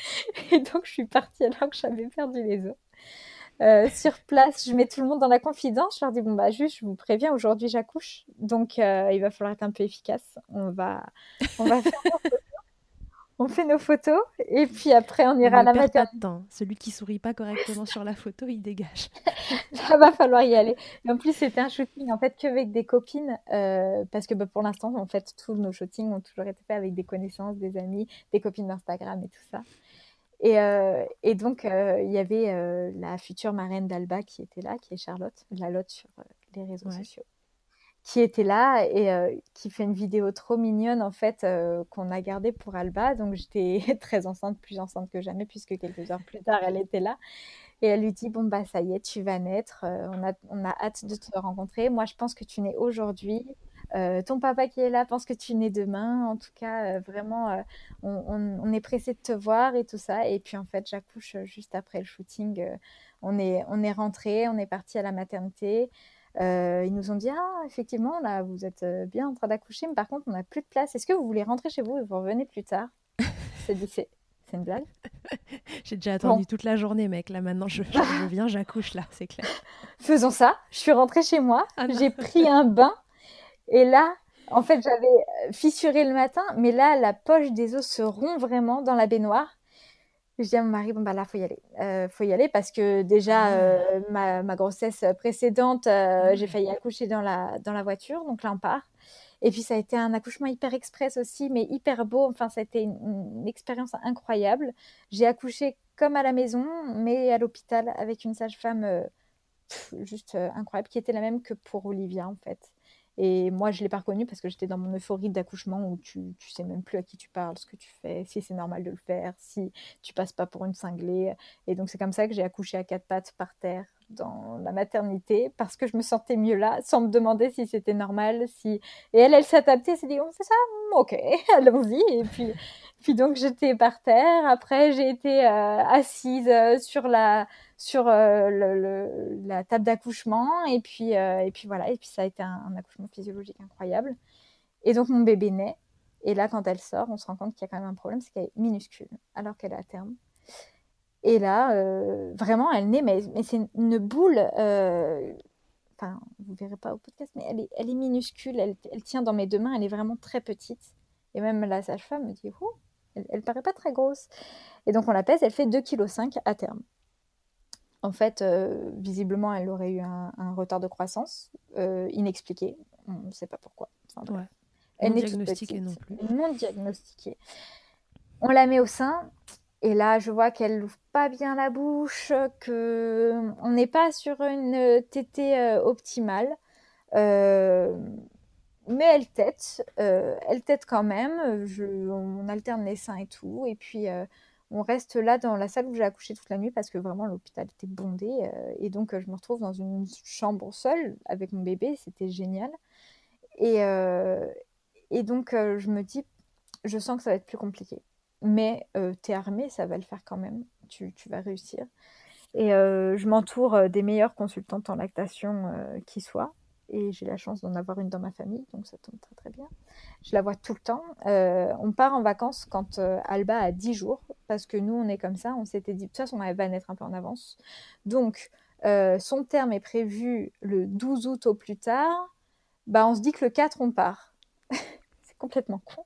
Et donc, je suis partie alors que j'avais perdu les os. Euh, sur place, je mets tout le monde dans la confidence. Je leur dis, bon, bah, juste, je vous préviens, aujourd'hui, j'accouche. Donc, euh, il va falloir être un peu efficace. On va, on va faire nos photos. On fait nos photos. Et puis après, on ira on à la maternité. On ne perd pas de temps. Celui qui sourit pas correctement sur la photo, il dégage. Il va falloir y aller. Et en plus, c'était un shooting en fait qu'avec des copines. Euh, parce que bah, pour l'instant, en fait, tous nos shootings ont toujours été faits avec des connaissances, des amis, des copines d'Instagram et tout ça. Et, euh, et donc, euh, il y avait euh, la future marraine d'Alba qui était là, qui est Charlotte, la Lotte sur euh, les réseaux ouais. sociaux, qui était là et euh, qui fait une vidéo trop mignonne, en fait, euh, qu'on a gardée pour Alba. Donc, j'étais très enceinte, plus enceinte que jamais, puisque quelques heures plus tard, elle était là. Et elle lui dit, bon, bah, ça y est, tu vas naître. Euh, on, a, on a hâte de te rencontrer. Moi, je pense que tu nais aujourd'hui. Euh, ton papa qui est là pense que tu nais demain. En tout cas, euh, vraiment, euh, on, on, on est pressé de te voir et tout ça. Et puis, en fait, j'accouche juste après le shooting. Euh, on est, on est rentrés, on est parti à la maternité. Euh, ils nous ont dit, ah, effectivement, là, vous êtes bien en train d'accoucher, mais par contre, on n'a plus de place. Est-ce que vous voulez rentrer chez vous et vous revenez plus tard? C'est dit, c'est, c'est une blague. J'ai déjà attendu bon. toute la journée, mec. Là, maintenant, je, je, je viens, j'accouche, là, c'est clair. Faisons ça. Je suis rentrée chez moi. Ah j'ai pris un bain. Et là, en fait, j'avais fissuré le matin, mais là, la poche des os se rompt vraiment dans la baignoire. Je dis à mon mari, bon, bah là, faut y aller. Euh, faut y aller parce que déjà, euh, ma, ma grossesse précédente, euh, mmh. j'ai failli accoucher dans la, dans la voiture. Donc là, on part. Et puis, ça a été un accouchement hyper express aussi, mais hyper beau. Enfin, ça a été une, une expérience incroyable. J'ai accouché comme à la maison, mais à l'hôpital avec une sage-femme euh, pff, juste euh, incroyable, qui était la même que pour Olivia, en fait. Et moi, je ne l'ai pas reconnue parce que j'étais dans mon euphorie d'accouchement où tu ne sais même plus à qui tu parles, ce que tu fais, si c'est normal de le faire, si tu passes pas pour une cinglée. Et donc, c'est comme ça que j'ai accouché à quatre pattes par terre dans la maternité parce que je me sentais mieux là, sans me demander si c'était normal. Si... Et elle, elle s'adaptait, elle s'est dit, on fait ça? Ok, allons-y. Et puis, puis donc, j'étais par terre. Après, j'ai été euh, assise euh, sur la... sur euh, le, le, la table d'accouchement et puis, euh, et puis voilà, et puis ça a été un, un accouchement physiologique incroyable. Et donc mon bébé naît, et là quand elle sort, on se rend compte qu'il y a quand même un problème, c'est qu'elle est minuscule, alors qu'elle est à terme. Et là, euh, vraiment, elle naît, mais, mais c'est une boule, euh, enfin, vous verrez pas au podcast, mais elle est, elle est minuscule, elle, elle tient dans mes deux mains, elle est vraiment très petite. Et même la sage-femme me dit, oh, elle, elle paraît pas très grosse. Et donc on la pèse, elle fait deux virgule cinq kilos à terme. En fait, euh, visiblement, elle aurait eu un, un retard de croissance euh, inexpliqué. On ne sait pas pourquoi. Enfin, ouais. Elle non n'est diagnostiquée non plus. Non diagnostiquée. On la met au sein. Et là, je vois qu'elle n'ouvre pas bien la bouche, qu'on n'est pas sur une tétée euh, optimale. Euh, mais elle tète, euh, elle tète quand même. Je, on alterne les seins et tout. Et puis, euh, on reste là dans la salle où j'ai accouché toute la nuit parce que vraiment l'hôpital était bondé. euh, et donc, euh, je me retrouve dans une chambre seule avec mon bébé. C'était génial. Et, euh, et donc, euh, je me dis, je sens que ça va être plus compliqué. Mais euh, t'es armée, ça va le faire quand même. Tu, tu vas réussir. Et euh, je m'entoure euh, des meilleures consultantes en lactation euh, qui soient. Et j'ai la chance d'en avoir une dans ma famille, donc ça tombe très très bien. Je la vois tout le temps. Euh, on part en vacances quand euh, Alba a dix jours, parce que nous, on est comme ça. On s'était dit, de toute façon, elle va naître un peu en avance. Donc, euh, son terme est prévu le douze août au plus tard. Bah, on se dit que le quatre, on part. C'est complètement con.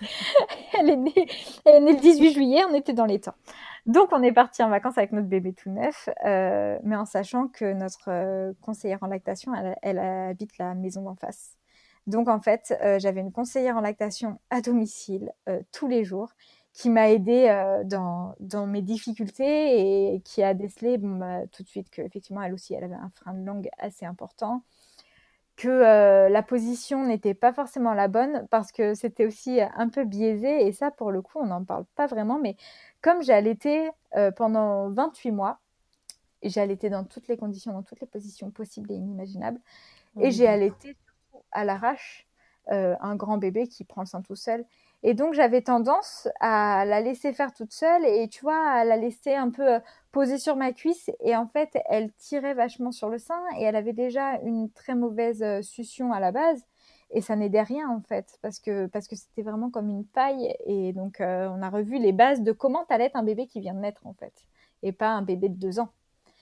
Elle est née, elle est née le dix-huit juillet, on était dans les temps. Donc, on est parti en vacances avec notre bébé tout neuf, euh, mais en sachant que notre euh, conseillère en lactation, elle, elle habite la maison d'en face. Donc, en fait, euh, j'avais une conseillère en lactation à domicile euh, tous les jours qui m'a aidée euh, dans, dans mes difficultés et qui a décelé bon, bah, tout de suite qu'effectivement, elle aussi, elle avait un frein de langue assez important, que euh, la position n'était pas forcément la bonne parce que c'était aussi un peu biaisé et ça pour le coup on n'en parle pas vraiment, mais comme j'ai allaité euh, pendant vingt-huit mois, et j'ai allaité dans toutes les conditions, dans toutes les positions possibles et inimaginables, et j'ai Horrible. allaité surtout à l'arrache euh, un grand bébé qui prend le sein tout seul. Et donc, j'avais tendance à la laisser faire toute seule et tu vois, à la laisser un peu euh, poser sur ma cuisse. Et en fait, elle tirait vachement sur le sein et elle avait déjà une très mauvaise euh, succion à la base. Et ça n'aidait rien en fait, parce que, parce que c'était vraiment comme une paille. Et donc, euh, on a revu les bases de comment allaite un bébé qui vient de naître en fait, et pas un bébé de deux ans.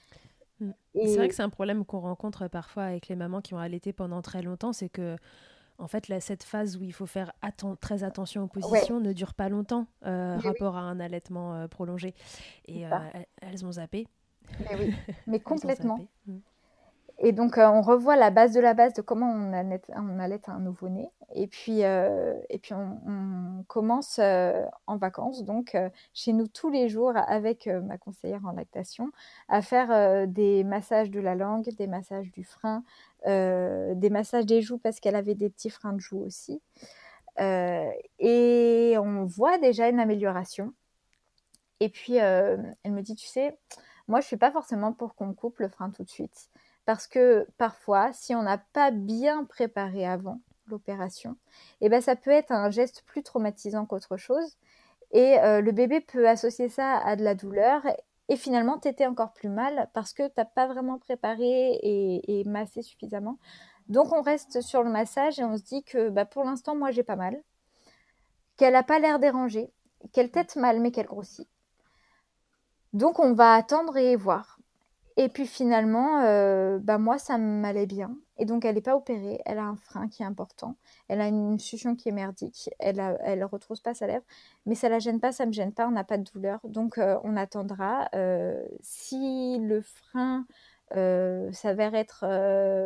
Mm. C'est vrai que Et c'est un problème qu'on rencontre parfois avec les mamans qui ont allaité pendant très longtemps, c'est que en fait, là, cette phase où il faut faire atten- très attention aux ouais, positions ne dure pas longtemps, euh, mais oui, rapport à un allaitement euh, prolongé. c'est Et euh, ça. elles, elles ont zappé. Mais oui, mais Elles ont complètement. zappé. Mm. Et donc, euh, on revoit la base de la base de comment on allait, on allait un nouveau-né. Et puis, euh, et puis on, on commence euh, en vacances, donc euh, chez nous tous les jours, avec euh, ma conseillère en lactation, à faire euh, des massages de la langue, des massages du frein, euh, des massages des joues, parce qu'elle avait des petits freins de joues aussi. Euh, et on voit déjà une amélioration. Et puis, euh, elle me dit, tu sais, moi, je suis pas forcément pour qu'on coupe le frein tout de suite. Parce que parfois, si on n'a pas bien préparé avant l'opération, eh ben, ça peut être un geste plus traumatisant qu'autre chose. Et euh, le bébé peut associer ça à de la douleur. Et finalement, t'étais encore plus mal parce que t'as pas vraiment préparé et, et massé suffisamment. Donc, on reste sur le massage et on se dit que bah, pour l'instant, moi, j'ai pas mal. Qu'elle a pas l'air dérangée. Qu'elle tète mal, mais qu'elle grossit. Donc, on va attendre et voir. Et puis finalement, euh, bah moi, ça m'allait bien. Et donc, elle n'est pas opérée. Elle a un frein qui est important. Elle a une succion qui est merdique. Elle ne elle retrousse pas sa lèvre. Mais ça ne la gêne pas, ça ne me gêne pas. On n'a pas de douleur. Donc, euh, on attendra. Euh, si le frein euh, s'avère être euh,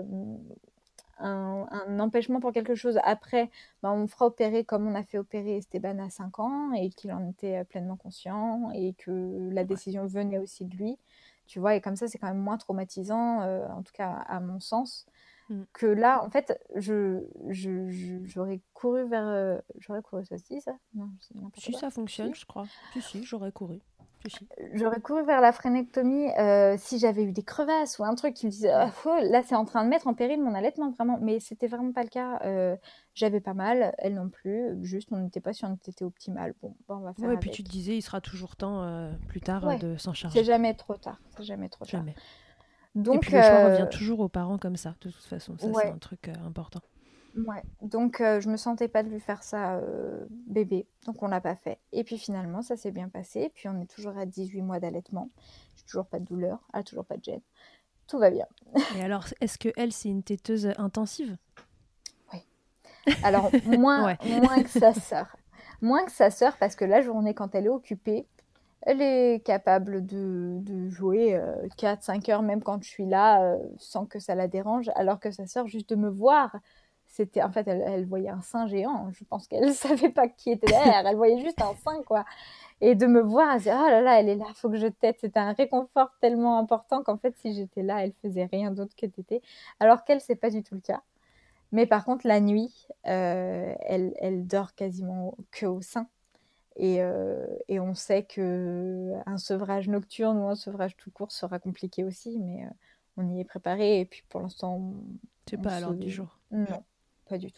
un, un empêchement pour quelque chose, après, bah, on fera opérer comme on a fait opérer Esteban à cinq ans et qu'il en était euh, pleinement conscient et que la Ouais. décision venait aussi de lui. Tu vois, et comme ça, c'est quand même moins traumatisant, euh, en tout cas à mon sens, Mm. que là, en fait, je, je, je- j'aurais couru vers... euh, j'aurais couru, ça se dit, ça? Non, c'est n'importe Si quoi. ça fonctionne, Si. je crois. Si, si, j'aurais couru. Si, si. J'aurais couru vers la frénectomie euh, si j'avais eu des crevasses ou un truc qui me disait Mm. ah, oh, là c'est en train de mettre en péril mon allaitement vraiment, mais c'était vraiment pas le cas. Euh, j'avais pas mal, elle non plus, juste on n'était pas sur une tétée optimale. Bon, bah, on va faire Ouais, et puis tu te avec. disais, il sera toujours temps euh, plus tard euh, Ouais, de s'en c'est charger. jamais trop tard, c'est jamais trop tard. Jamais. Et puis Donc le choix revient euh, toujours aux parents comme ça, de toute façon. Ça, c'est ouais, un truc euh, important. ouais, donc euh, je me sentais pas de lui faire ça euh, bébé, donc on l'a pas fait. Et puis finalement ça s'est bien passé, puis on est toujours à dix-huit mois d'allaitement, j'ai toujours pas de douleur, elle a toujours pas de gêne, tout va bien. Et alors, est-ce que elle, c'est une téteuse intensive? Oui. Alors, moins, Ouais. moins que sa sœur. Moins que sa sœur, parce que la journée, quand elle est occupée, elle est capable de, de jouer euh, quatre cinq heures, même quand je suis là, euh, sans que ça la dérange. Alors que sa sœur, juste de me voir, c'était, en fait, elle, elle voyait un sein géant. Je pense qu'elle ne savait pas qui était derrière. Elle voyait juste un sein, quoi. Et de me voir, elle se disait, oh là là, elle est là, il faut que je tète. C'était un réconfort tellement important qu'en fait, si j'étais là, elle faisait rien d'autre que téter. Alors qu'elle, c'est pas du tout le cas. Mais par contre, la nuit, euh, elle, elle dort quasiment que au sein. Et, euh, et on sait qu'un sevrage nocturne ou un sevrage tout court sera compliqué aussi, mais euh, on y est préparé. Et puis pour l'instant, on, C'est on pas à se... l'ordre du jour. Non, pas du tout.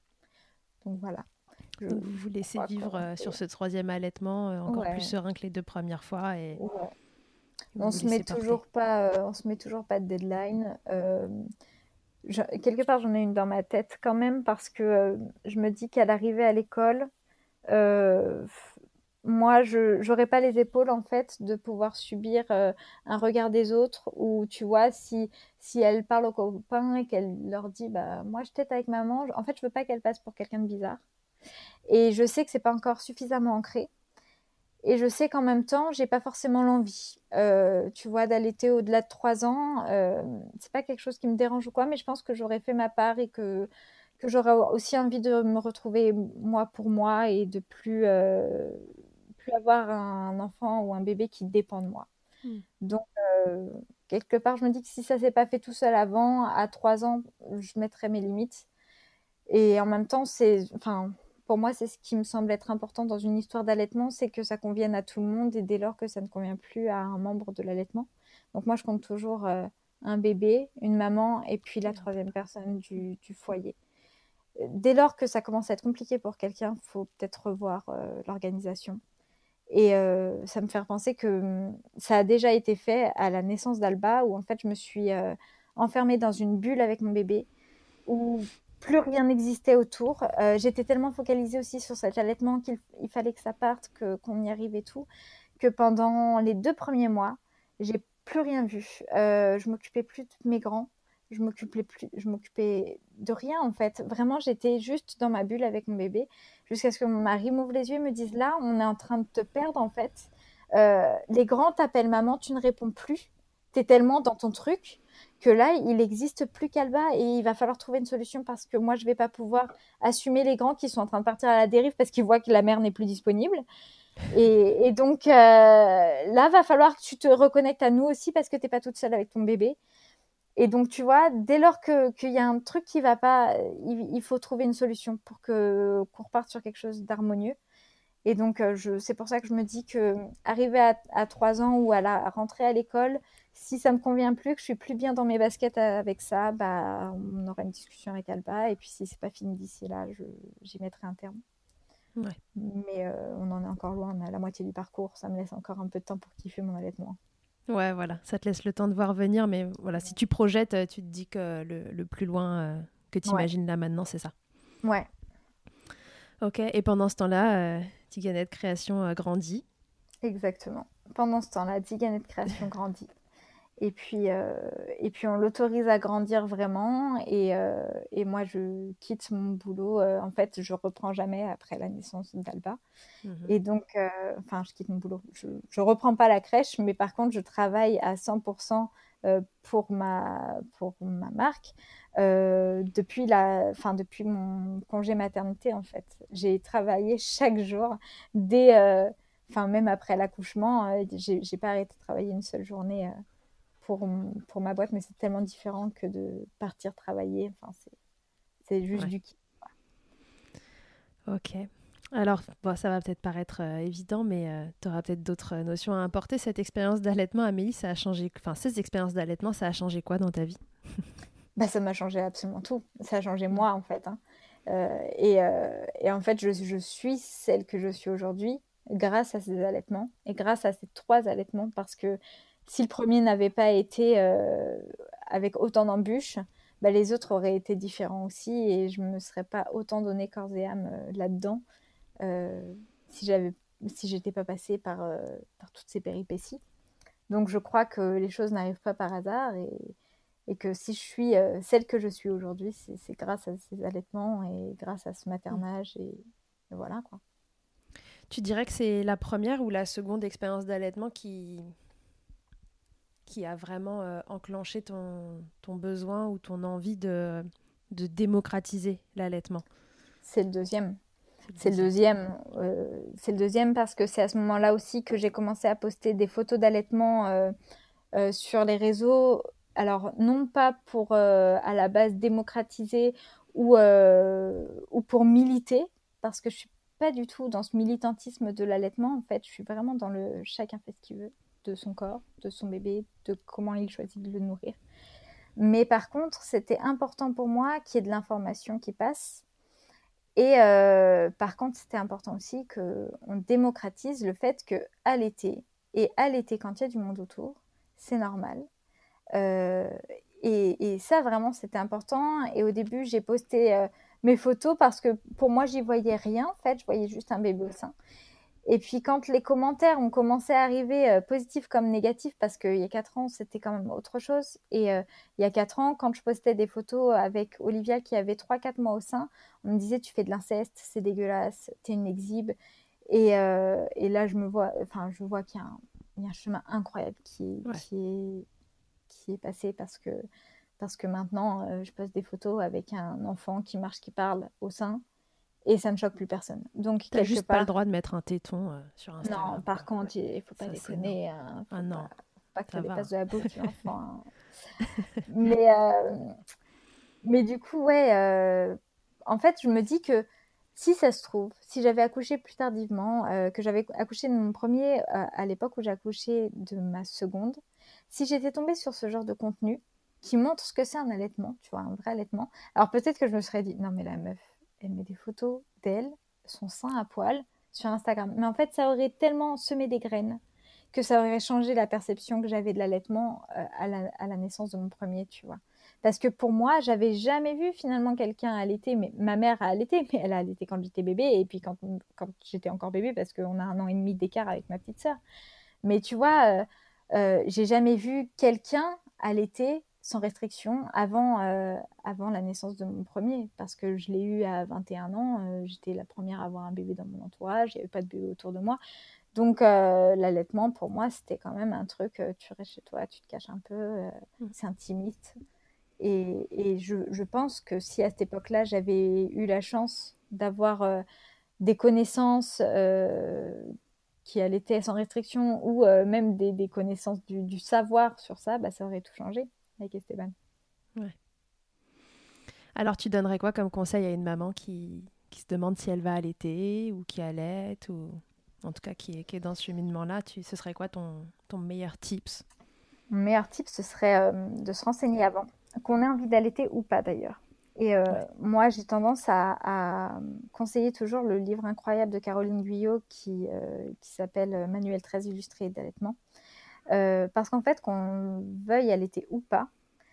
Donc voilà. Je, Donc vous vous je laissez crois vivre qu'on euh, fait- sur ce troisième allaitement euh, encore plus Ouais, serein que les deux premières fois et ouais. vous On vous se met laissez porter. toujours pas, euh, on se met toujours pas de deadline. Euh, je- quelque part, j'en ai une dans ma tête quand même parce que euh, je me dis qu'à l'arrivée à l'école, euh, f- moi, je j'aurais pas les épaules en fait de pouvoir subir euh, un regard des autres ou tu vois si si elle parle aux copains et qu'elle leur dit bah moi je tète avec maman, en fait je veux pas qu'elle passe pour quelqu'un de bizarre et je sais que c'est pas encore suffisamment ancré. Et je sais qu'en même temps, j'ai pas forcément l'envie, euh, tu vois, d'allaiter au-delà de trois ans. Euh, c'est pas quelque chose qui me dérange ou quoi, mais je pense que j'aurais fait ma part et que, que j'aurais aussi envie de me retrouver moi pour moi et de plus, euh, plus avoir un enfant ou un bébé qui dépend de moi. Mm. Donc, euh, quelque part, je me dis que si ça s'est pas fait tout seul avant, à trois ans, je mettrais mes limites. Et en même temps, c'est, enfin, pour moi, c'est ce qui me semble être important dans une histoire d'allaitement, c'est que ça convienne à tout le monde et dès lors que ça ne convient plus à un membre de l'allaitement. Donc moi, je compte toujours euh, un bébé, une maman et puis la Et un troisième papa. personne du, du foyer. Dès lors que ça commence à être compliqué pour quelqu'un, il faut peut-être revoir euh, l'organisation. Et euh, ça me fait penser que hum, ça a déjà été fait à la naissance d'Alba, où en fait, je me suis euh, enfermée dans une bulle avec mon bébé où plus rien n'existait autour. Euh, j'étais tellement focalisée aussi sur cet allaitement qu'il il fallait que ça parte, que, qu'on y arrive et tout, que pendant les deux premiers mois, j'ai plus rien vu. Euh, je m'occupais plus de mes grands, je m'occupais plus, je m'occupais de rien en fait. Vraiment, j'étais juste dans ma bulle avec mon bébé, jusqu'à ce que mon mari m'ouvre les yeux et me dise là, on est en train de te perdre en fait. Euh, les grands t'appellent maman, tu ne réponds plus. T'es tellement dans ton truc que là, il n'existe plus qu'Alba et il va falloir trouver une solution parce que moi, je ne vais pas pouvoir assumer les grands qui sont en train de partir à la dérive parce qu'ils voient que la mère n'est plus disponible. Et, et donc, euh, là, va falloir que tu te reconnectes à nous aussi parce que tu n'es pas toute seule avec ton bébé. Et donc, tu vois, dès lors que, qu'il y a un truc qui ne va pas, il, il, faut trouver une solution pour que, qu'on reparte sur quelque chose d'harmonieux. Et donc, euh, je, c'est pour ça que je me dis que arriver à, à trois ans ou à la à rentrer à l'école, si ça me convient plus, que je suis plus bien dans mes baskets avec ça, bah, on aura une discussion avec Alba. Et puis, si c'est pas fini d'ici là, je, j'y mettrai un terme. Ouais. Mais euh, on en est encore loin, on est à la moitié du parcours. Ça me laisse encore un peu de temps pour kiffer mon allaitement. Ouais, voilà, ça te laisse le temps de voir venir, mais voilà, si tu projettes, euh, tu te dis que le, le plus loin euh, que tu Ouais, imagines là maintenant, c'est ça. ouais, Ok, et pendant ce temps-là, euh, Tiganette Création euh, grandit. exactement. Pendant ce temps-là, Diganet de création grandit. Et puis, euh, et puis on l'autorise à grandir vraiment. Et, euh, et moi, je quitte mon boulot. Euh, en fait, je reprends jamais après la naissance d'Alba. Mhm. Et donc, euh, enfin, je quitte mon boulot. Je ne reprends pas la crèche, mais par contre, je travaille à cent pour cent euh, pour, ma, pour ma marque euh, depuis, la, enfin, depuis mon congé maternité, en fait. J'ai travaillé chaque jour, dès, euh, enfin, même après l'accouchement. Euh, j'ai, j'ai pas arrêté de travailler une seule journée. Euh, pour, pour ma boîte, mais c'est tellement différent que de partir travailler. Enfin, c'est, c'est juste Ouais, du kiff. ok. Alors, bon, ça va peut-être paraître euh, évident, mais tu auras peut-être d'autres euh, notions à apporter. Cette expérience d'allaitement, Amélie, ça a changé, enfin, ces expériences d'allaitement, ça a changé quoi dans ta vie? Bah, ça m'a changé absolument tout. Ça a changé Mm. moi, en fait. Hein. Euh, et, euh, et en fait, je, je suis celle que je suis aujourd'hui grâce à ces allaitements et grâce à ces trois allaitements parce que si le premier n'avait pas été euh, avec autant d'embûches, bah, les autres auraient été différents aussi et je ne me serais pas autant donné corps et âme euh, là-dedans euh, si j'avais si j'étais pas passée par, euh, par toutes ces péripéties. Donc je crois que les choses n'arrivent pas par hasard et, et que si je suis euh, celle que je suis aujourd'hui, c'est, c'est grâce à ces allaitements et grâce à ce Mm. maternage et, et voilà quoi. Tu dirais que c'est la première ou la seconde expérience d'allaitement qui, qui a vraiment euh, enclenché ton, ton besoin ou ton envie de, de démocratiser l'allaitement? C'est le deuxième. C'est le C'est le deuxième. deuxième. Euh, c'est le deuxième parce que c'est à ce moment-là aussi que j'ai commencé à poster des photos d'allaitement euh, euh, sur les réseaux. Alors, non pas pour euh, à la base démocratiser ou, euh, ou pour militer, parce que je suis pas du tout dans ce militantisme de l'allaitement. En fait, je suis vraiment dans le chacun fait ce qu'il veut de son corps, de son bébé, de comment il choisit de le nourrir. Mais par contre, c'était important pour moi qu'il y ait de l'information qui passe. Et euh, par contre, c'était important aussi qu'on démocratise le fait que allaiter, et allaiter quand il y a du monde autour, c'est normal. Euh, et, et ça, vraiment, c'était important. Et au début, j'ai posté euh, mes photos parce que pour moi, j'y voyais rien. En fait, je voyais juste un bébé au sein. Et puis, quand les commentaires ont commencé à arriver, euh, positifs comme négatifs, parce qu'il y a quatre ans, c'était quand même autre chose. Et euh, il y a quatre ans, quand je postais des photos avec Olivia qui avait trois quatre mois au sein, on me disait, tu fais de l'inceste, c'est dégueulasse, t'es une exhibe. Et, euh, et là, je me vois, enfin, je vois qu'il y a un, il y a un chemin incroyable qui, Ouais. qui, est, qui est passé parce que, parce que maintenant, euh, je poste des photos avec un enfant qui marche, qui parle au sein. Et ça ne choque plus personne. Donc, T'as quelque juste pas le part, droit de mettre un téton euh, sur non, Instagram, par quoi. contre, il ne faut pas Ça, c'est non. déconner. Hein, Ah faut pas, non, faut pas que ça ça dépasse va. de la bouche de l'enfant. Hein. Mais, euh, mais du coup, ouais, euh, en fait, je me dis que si ça se trouve, si j'avais accouché plus tardivement, euh, que j'avais accouché de mon premier euh, à l'époque où j'ai accouché de ma seconde, si j'étais tombée sur ce genre de contenu qui montre ce que c'est un allaitement, tu vois, un vrai allaitement, alors peut-être que je me serais dit, non mais la meuf, elle met des photos d'elle, son sein à poil, sur Instagram. Mais en fait, ça aurait tellement semé des graines que ça aurait changé la perception que j'avais de l'allaitement euh, à, la, à la naissance de mon premier, tu vois. Parce que pour moi, j'avais jamais vu finalement quelqu'un allaiter. Mais ma mère a allaité, mais elle a allaité quand j'étais bébé et puis quand, quand j'étais encore bébé parce qu'on a un an et demi d'écart avec ma petite sœur. Mais tu vois, euh, euh, j'ai jamais vu quelqu'un allaiter sans restriction avant, euh, avant la naissance de mon premier. Parce que je l'ai eu à vingt et un ans. Euh, j'étais la première à avoir un bébé dans mon entourage. Il n'y avait pas de bébé autour de moi. Donc, euh, l'allaitement, pour moi, c'était quand même un truc, euh, tu restes chez toi, tu te caches un peu, euh, Mm. c'est intimiste. Et, et je, je pense que si à cette époque-là, j'avais eu la chance d'avoir euh, des connaissances euh, qui allaitaient sans restriction ou euh, même des, des connaissances du, du savoir sur ça, bah, ça aurait tout changé avec Esteban. Ouais. Alors, tu donnerais quoi comme conseil à une maman qui, qui se demande si elle va allaiter ou qui allaite ou en tout cas qui est, qui est dans ce cheminement-là, tu, ce serait quoi ton, ton meilleur tips? Mon meilleur tip, ce serait euh, de se renseigner avant, qu'on ait envie d'allaiter ou pas d'ailleurs. Et euh, Ouais. moi, j'ai tendance à, à conseiller toujours le livre incroyable de Caroline Guyot qui, euh, qui s'appelle Manuel très illustré d'allaitement. Euh, parce qu'en fait, qu'on veuille allaiter ou pas,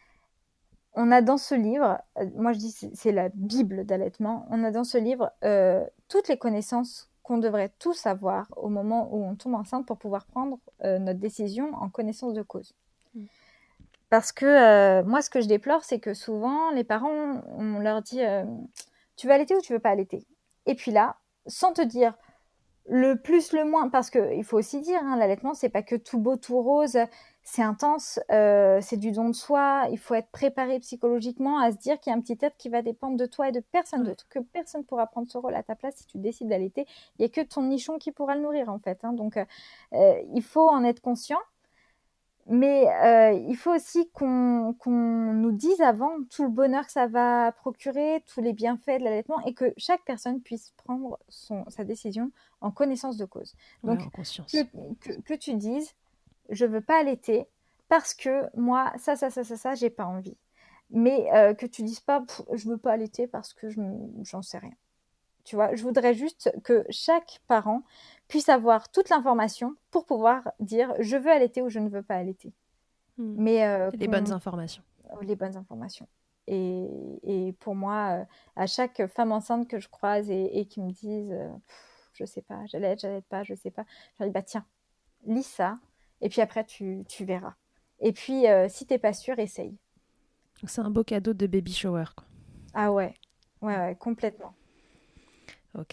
on a dans ce livre, euh, moi je dis c'est, c'est la Bible d'allaitement, on a dans ce livre euh, toutes les connaissances qu'on devrait tous avoir au moment où on tombe enceinte pour pouvoir prendre euh, notre décision en connaissance de cause. Mm. Parce que euh, moi, ce que je déplore, c'est que souvent, les parents, on leur dit euh, tu veux allaiter ou tu veux pas allaiter. Et puis là, sans te dire le plus, le moins, parce qu'il faut aussi dire, hein, l'allaitement, c'est pas que tout beau, tout rose, c'est intense, euh, c'est du don de soi, il faut être préparé psychologiquement à se dire qu'il y a un petit être qui va dépendre de toi et de personne Ouais. d'autre, que personne ne pourra prendre ce rôle à ta place si tu décides d'allaiter. Il n'y a que ton nichon qui pourra le nourrir, en fait. Hein. Donc, euh, il faut en être conscient. Mais euh, il faut aussi qu'on, qu'on nous dise avant tout le bonheur que ça va procurer, tous les bienfaits de l'allaitement et que chaque personne puisse prendre son, sa décision en connaissance de cause. Ouais, Donc, en que, conscience. que, que tu dises, je ne veux pas allaiter parce que moi, ça, ça, ça, ça, ça, j'ai pas envie. Mais euh, que tu dises pas, je ne veux pas allaiter parce que je, j'en sais rien. Tu vois, je voudrais juste que chaque parent puisse avoir toute l'information pour pouvoir dire je veux allaiter ou je ne veux pas allaiter. Mm. Mais euh, Les bonnes qu'on informations. les bonnes informations. Et, et pour moi, euh, à chaque femme enceinte que je croise et, et qui me disent euh, pff, je sais pas, j'allaite, j'allaite pas, je sais pas, je leur dis bah tiens, lis ça et puis après tu, tu verras. Et puis euh, si t'es pas sûre, essaye. Donc, c'est un beau cadeau de baby shower, quoi. Ah ouais, ouais, ouais, complètement. Ok.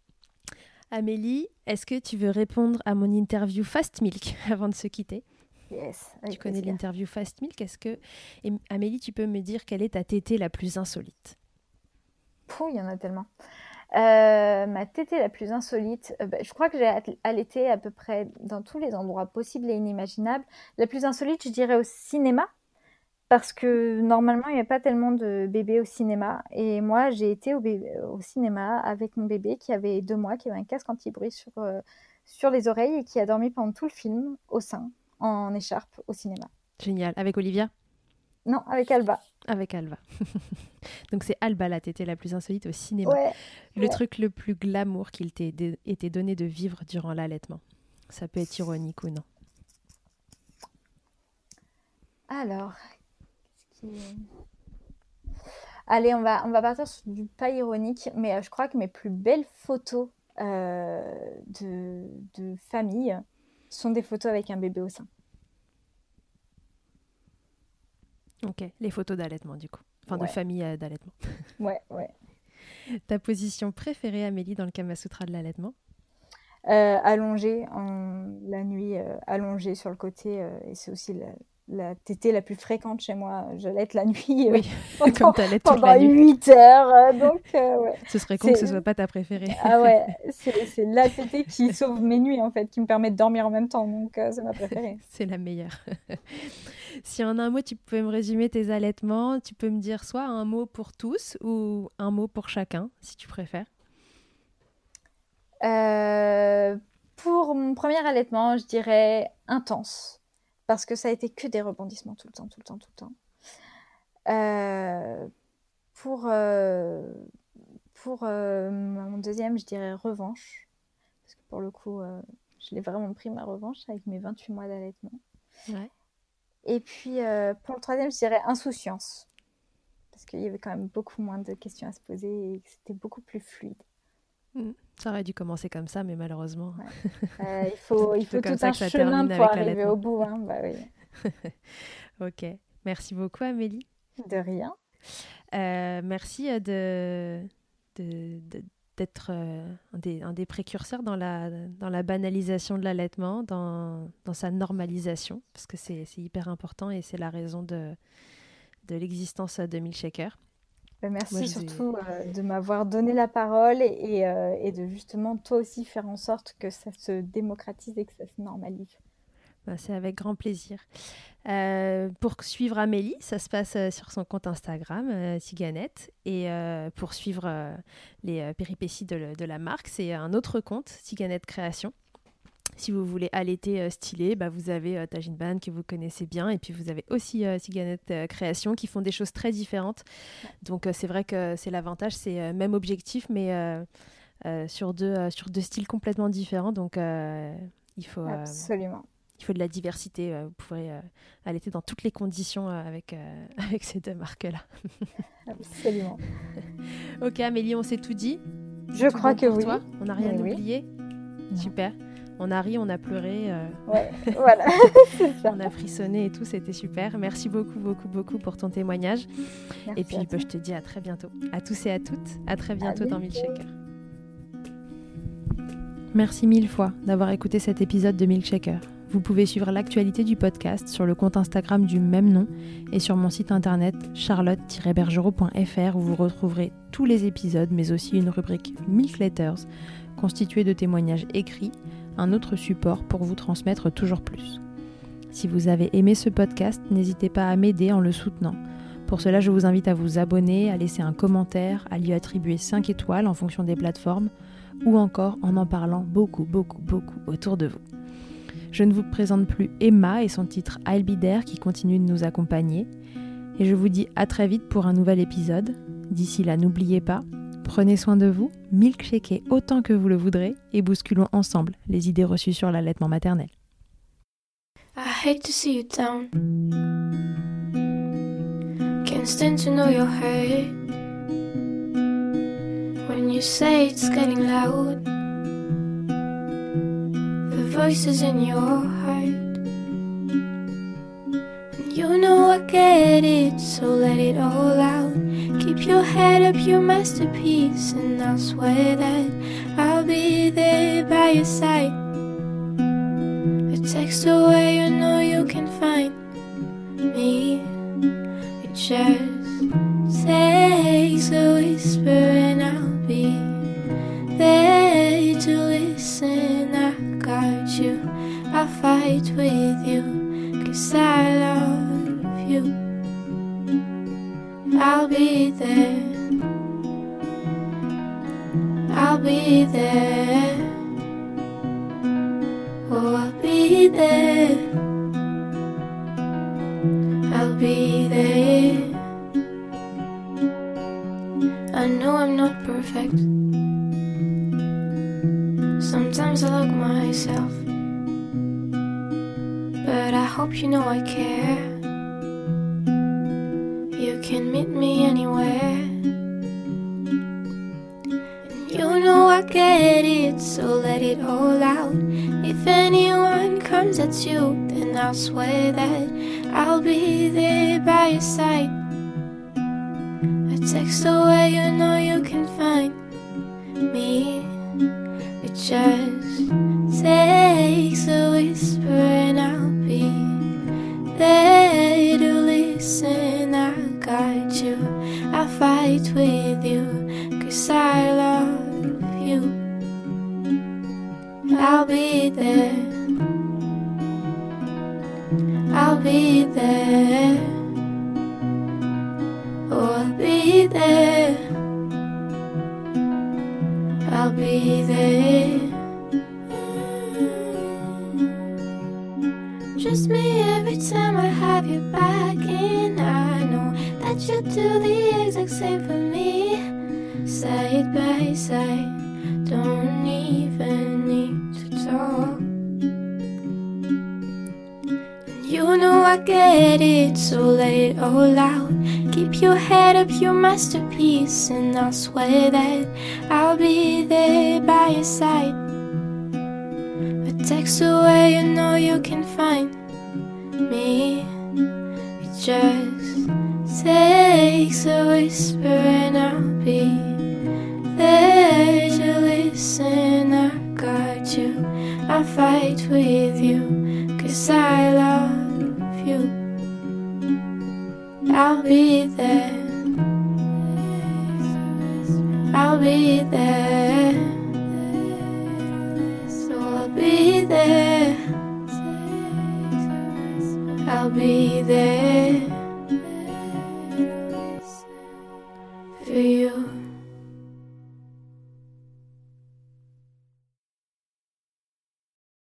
Amélie, est-ce que tu veux répondre à mon interview Fast Milk avant de se quitter? Yes, Tu avec connais plaisir. l'interview Fast Milk. Est-ce que... Et Amélie, tu peux me dire quelle est ta tétée la plus insolite? Pouh, il y en a tellement. Euh, ma tétée la plus insolite, euh, bah, je crois que j'ai allaité à peu près dans tous les endroits possibles et inimaginables. La plus insolite, je dirais au cinéma, parce que normalement, il n'y a pas tellement de bébés au cinéma. Et moi, j'ai été au, bébé, au cinéma avec mon bébé qui avait deux mois, qui avait un casque anti-bruit sur, euh, sur les oreilles et qui a dormi pendant tout le film au sein, en écharpe, au cinéma. Génial. Avec Olivia? Non, avec Alba. Avec Alba. Donc c'est Alba la tétée la plus insolite au cinéma. Ouais, le ouais. truc le plus glamour qu'il t'ait d- été donné de vivre durant l'allaitement. Ça peut être ironique ou non. Alors, qu'est-ce qui est... Allez, on va, on va partir sur du pas ironique, mais euh, je crois que mes plus belles photos euh, de, de famille sont des photos avec un bébé au sein. Ok, les photos d'allaitement du coup. Enfin Ouais. de famille euh, d'allaitement. Ouais, ouais. Ta position préférée, Amélie, dans le Kama Sutra de l'allaitement? Euh, allongée en... la nuit, euh, allongée sur le côté, euh, et c'est aussi la, la tétée la plus fréquente chez moi. J'allaite la nuit euh, Oui, pendant, comme t'allaites toute pendant la nuit. huit heures. euh, donc, euh, ouais. Ce serait con C'est- que ce soit pas ta préférée. Ah ouais, c'est, c'est la tétée qui sauve mes nuits en fait, qui me permet de dormir en même temps. Donc, euh, c'est ma préférée. C'est la meilleure. Si en un mot, tu pouvais me résumer tes allaitements, tu peux me dire soit un mot pour tous ou un mot pour chacun, si tu préfères. Euh, pour mon premier allaitement, je dirais intense. Parce que ça a été que des rebondissements tout le temps, tout le temps, tout le temps. Euh, pour euh, pour euh, mon deuxième, je dirais revanche. Parce que pour le coup, euh, je l'ai vraiment pris ma revanche avec mes vingt-huit mois d'allaitement. Ouais. Et puis euh, pour le troisième, je dirais insouciance. Parce qu'il y avait quand même beaucoup moins de questions à se poser et que c'était beaucoup plus fluide. Mm. Ça aurait dû commencer comme ça, mais malheureusement. Ouais. Euh, il faut, il plutôt faut comme tout ça un que ça chemin termine pour avec arriver l'allaitement. au bout. Hein. Bah, oui. Ok. Merci beaucoup, Amélie. De rien. Euh, merci euh, de, de, de- d'être euh, un, des, un des précurseurs dans la, dans la banalisation de l'allaitement, dans, dans sa normalisation, parce que c'est, c'est hyper important et c'est la raison de, de l'existence de Milkshaker. Bah, merci Moi, je vous ai- surtout euh, de m'avoir donné la parole et, et, euh, et de justement toi aussi faire en sorte que ça se démocratise et que ça se normalise. Ben, c'est avec grand plaisir. Euh, pour suivre Amélie, ça se passe euh, sur son compte Instagram, euh, Tiganette. Et euh, pour suivre euh, les euh, péripéties de, le- de la marque, c'est un autre compte, Tiganette Création. Si vous voulez allaiter euh, stylé, bah, vous avez euh, Tajin Ban que vous connaissez bien. Et puis vous avez aussi euh, Tiganette euh, Création qui font des choses très différentes. Donc euh, c'est vrai que c'est l'avantage, c'est euh, même objectif, mais euh, euh, sur, deux, euh, sur deux styles complètement différents. Donc euh, il faut... euh, Absolument. il faut de la diversité. euh, Vous pourrez euh, allaiter dans toutes les conditions euh, avec, euh, avec ces deux marques-là. Absolument. Ok, Amélie, on s'est tout dit. Je Tout crois bon que pour oui. toi. On n'a rien Oui, oui. oublié. Non. Super. On a ri, on a pleuré, euh, Ouais, voilà. C'est ça. on a frissonné et tout. C'était super. Merci beaucoup, beaucoup, beaucoup pour ton témoignage. Merci et puis, à bah, toi. je te dis à très bientôt. À tous et à toutes. À très bientôt dans bientôt. Milkshaker. Merci mille fois d'avoir écouté cet épisode de Milkshaker. Vous pouvez suivre l'actualité du podcast sur le compte Instagram du même nom et sur mon site internet charlotte tiret bergerot point f r où vous retrouverez tous les épisodes, mais aussi une rubrique Milk Letters constituée de témoignages écrits, un autre support pour vous transmettre toujours plus. Si vous avez aimé ce podcast, n'hésitez pas à m'aider en le soutenant. Pour cela, je vous invite à vous abonner, à laisser un commentaire, à lui attribuer cinq étoiles en fonction des plateformes, ou encore en en parlant beaucoup, beaucoup, beaucoup autour de vous. Je ne vous présente plus Emma et son titre I'll Be There qui continue de nous accompagner. Et je vous dis à très vite pour un nouvel épisode. D'ici là, n'oubliez pas, prenez soin de vous, milkshakez autant que vous le voudrez et bousculons ensemble les idées reçues sur l'allaitement maternel. I hate to see you down. Can't stand to know your hurt. When you say it's getting loud, the voices in your heart. And you know I get it, so let it all out. Keep your head up, your masterpiece, and I'll swear that I'll be there by your side. A text away, you know you can find me. It just takes a whisper and I'll be there to listen. I got you, I'll fight with you, 'cause I love you. I'll be there. I'll be there. Oh, I'll be there. I'll be there. I know I'm not perfect. Sometimes I look myself, but I hope you know I care. You can meet me anywhere. And you know I get it, so let it all out. If anyone comes at you, then I'll swear that I'll be there by your side. A text away, you know you can find me. It just takes a whisper and I'll be there to listen. I'll guide you, I'll fight with you, 'cause I love you. I'll be there. I'll be there. Oh, I'll be there. I'll be there. Trust me every time I have you back, and I know that you do the exact same for me. Side by side, don't even need to talk. And you know I get it, so let it all out. Keep your head up, your masterpiece, and I'll swear that I'll be there by your side. A text away, you know you can find me. It just takes a whisper and I'll be there to listen. I'll guide you, I'll fight with you, 'cause I love you. I'll be there. I'll be there. So I'll be there. I'll be there.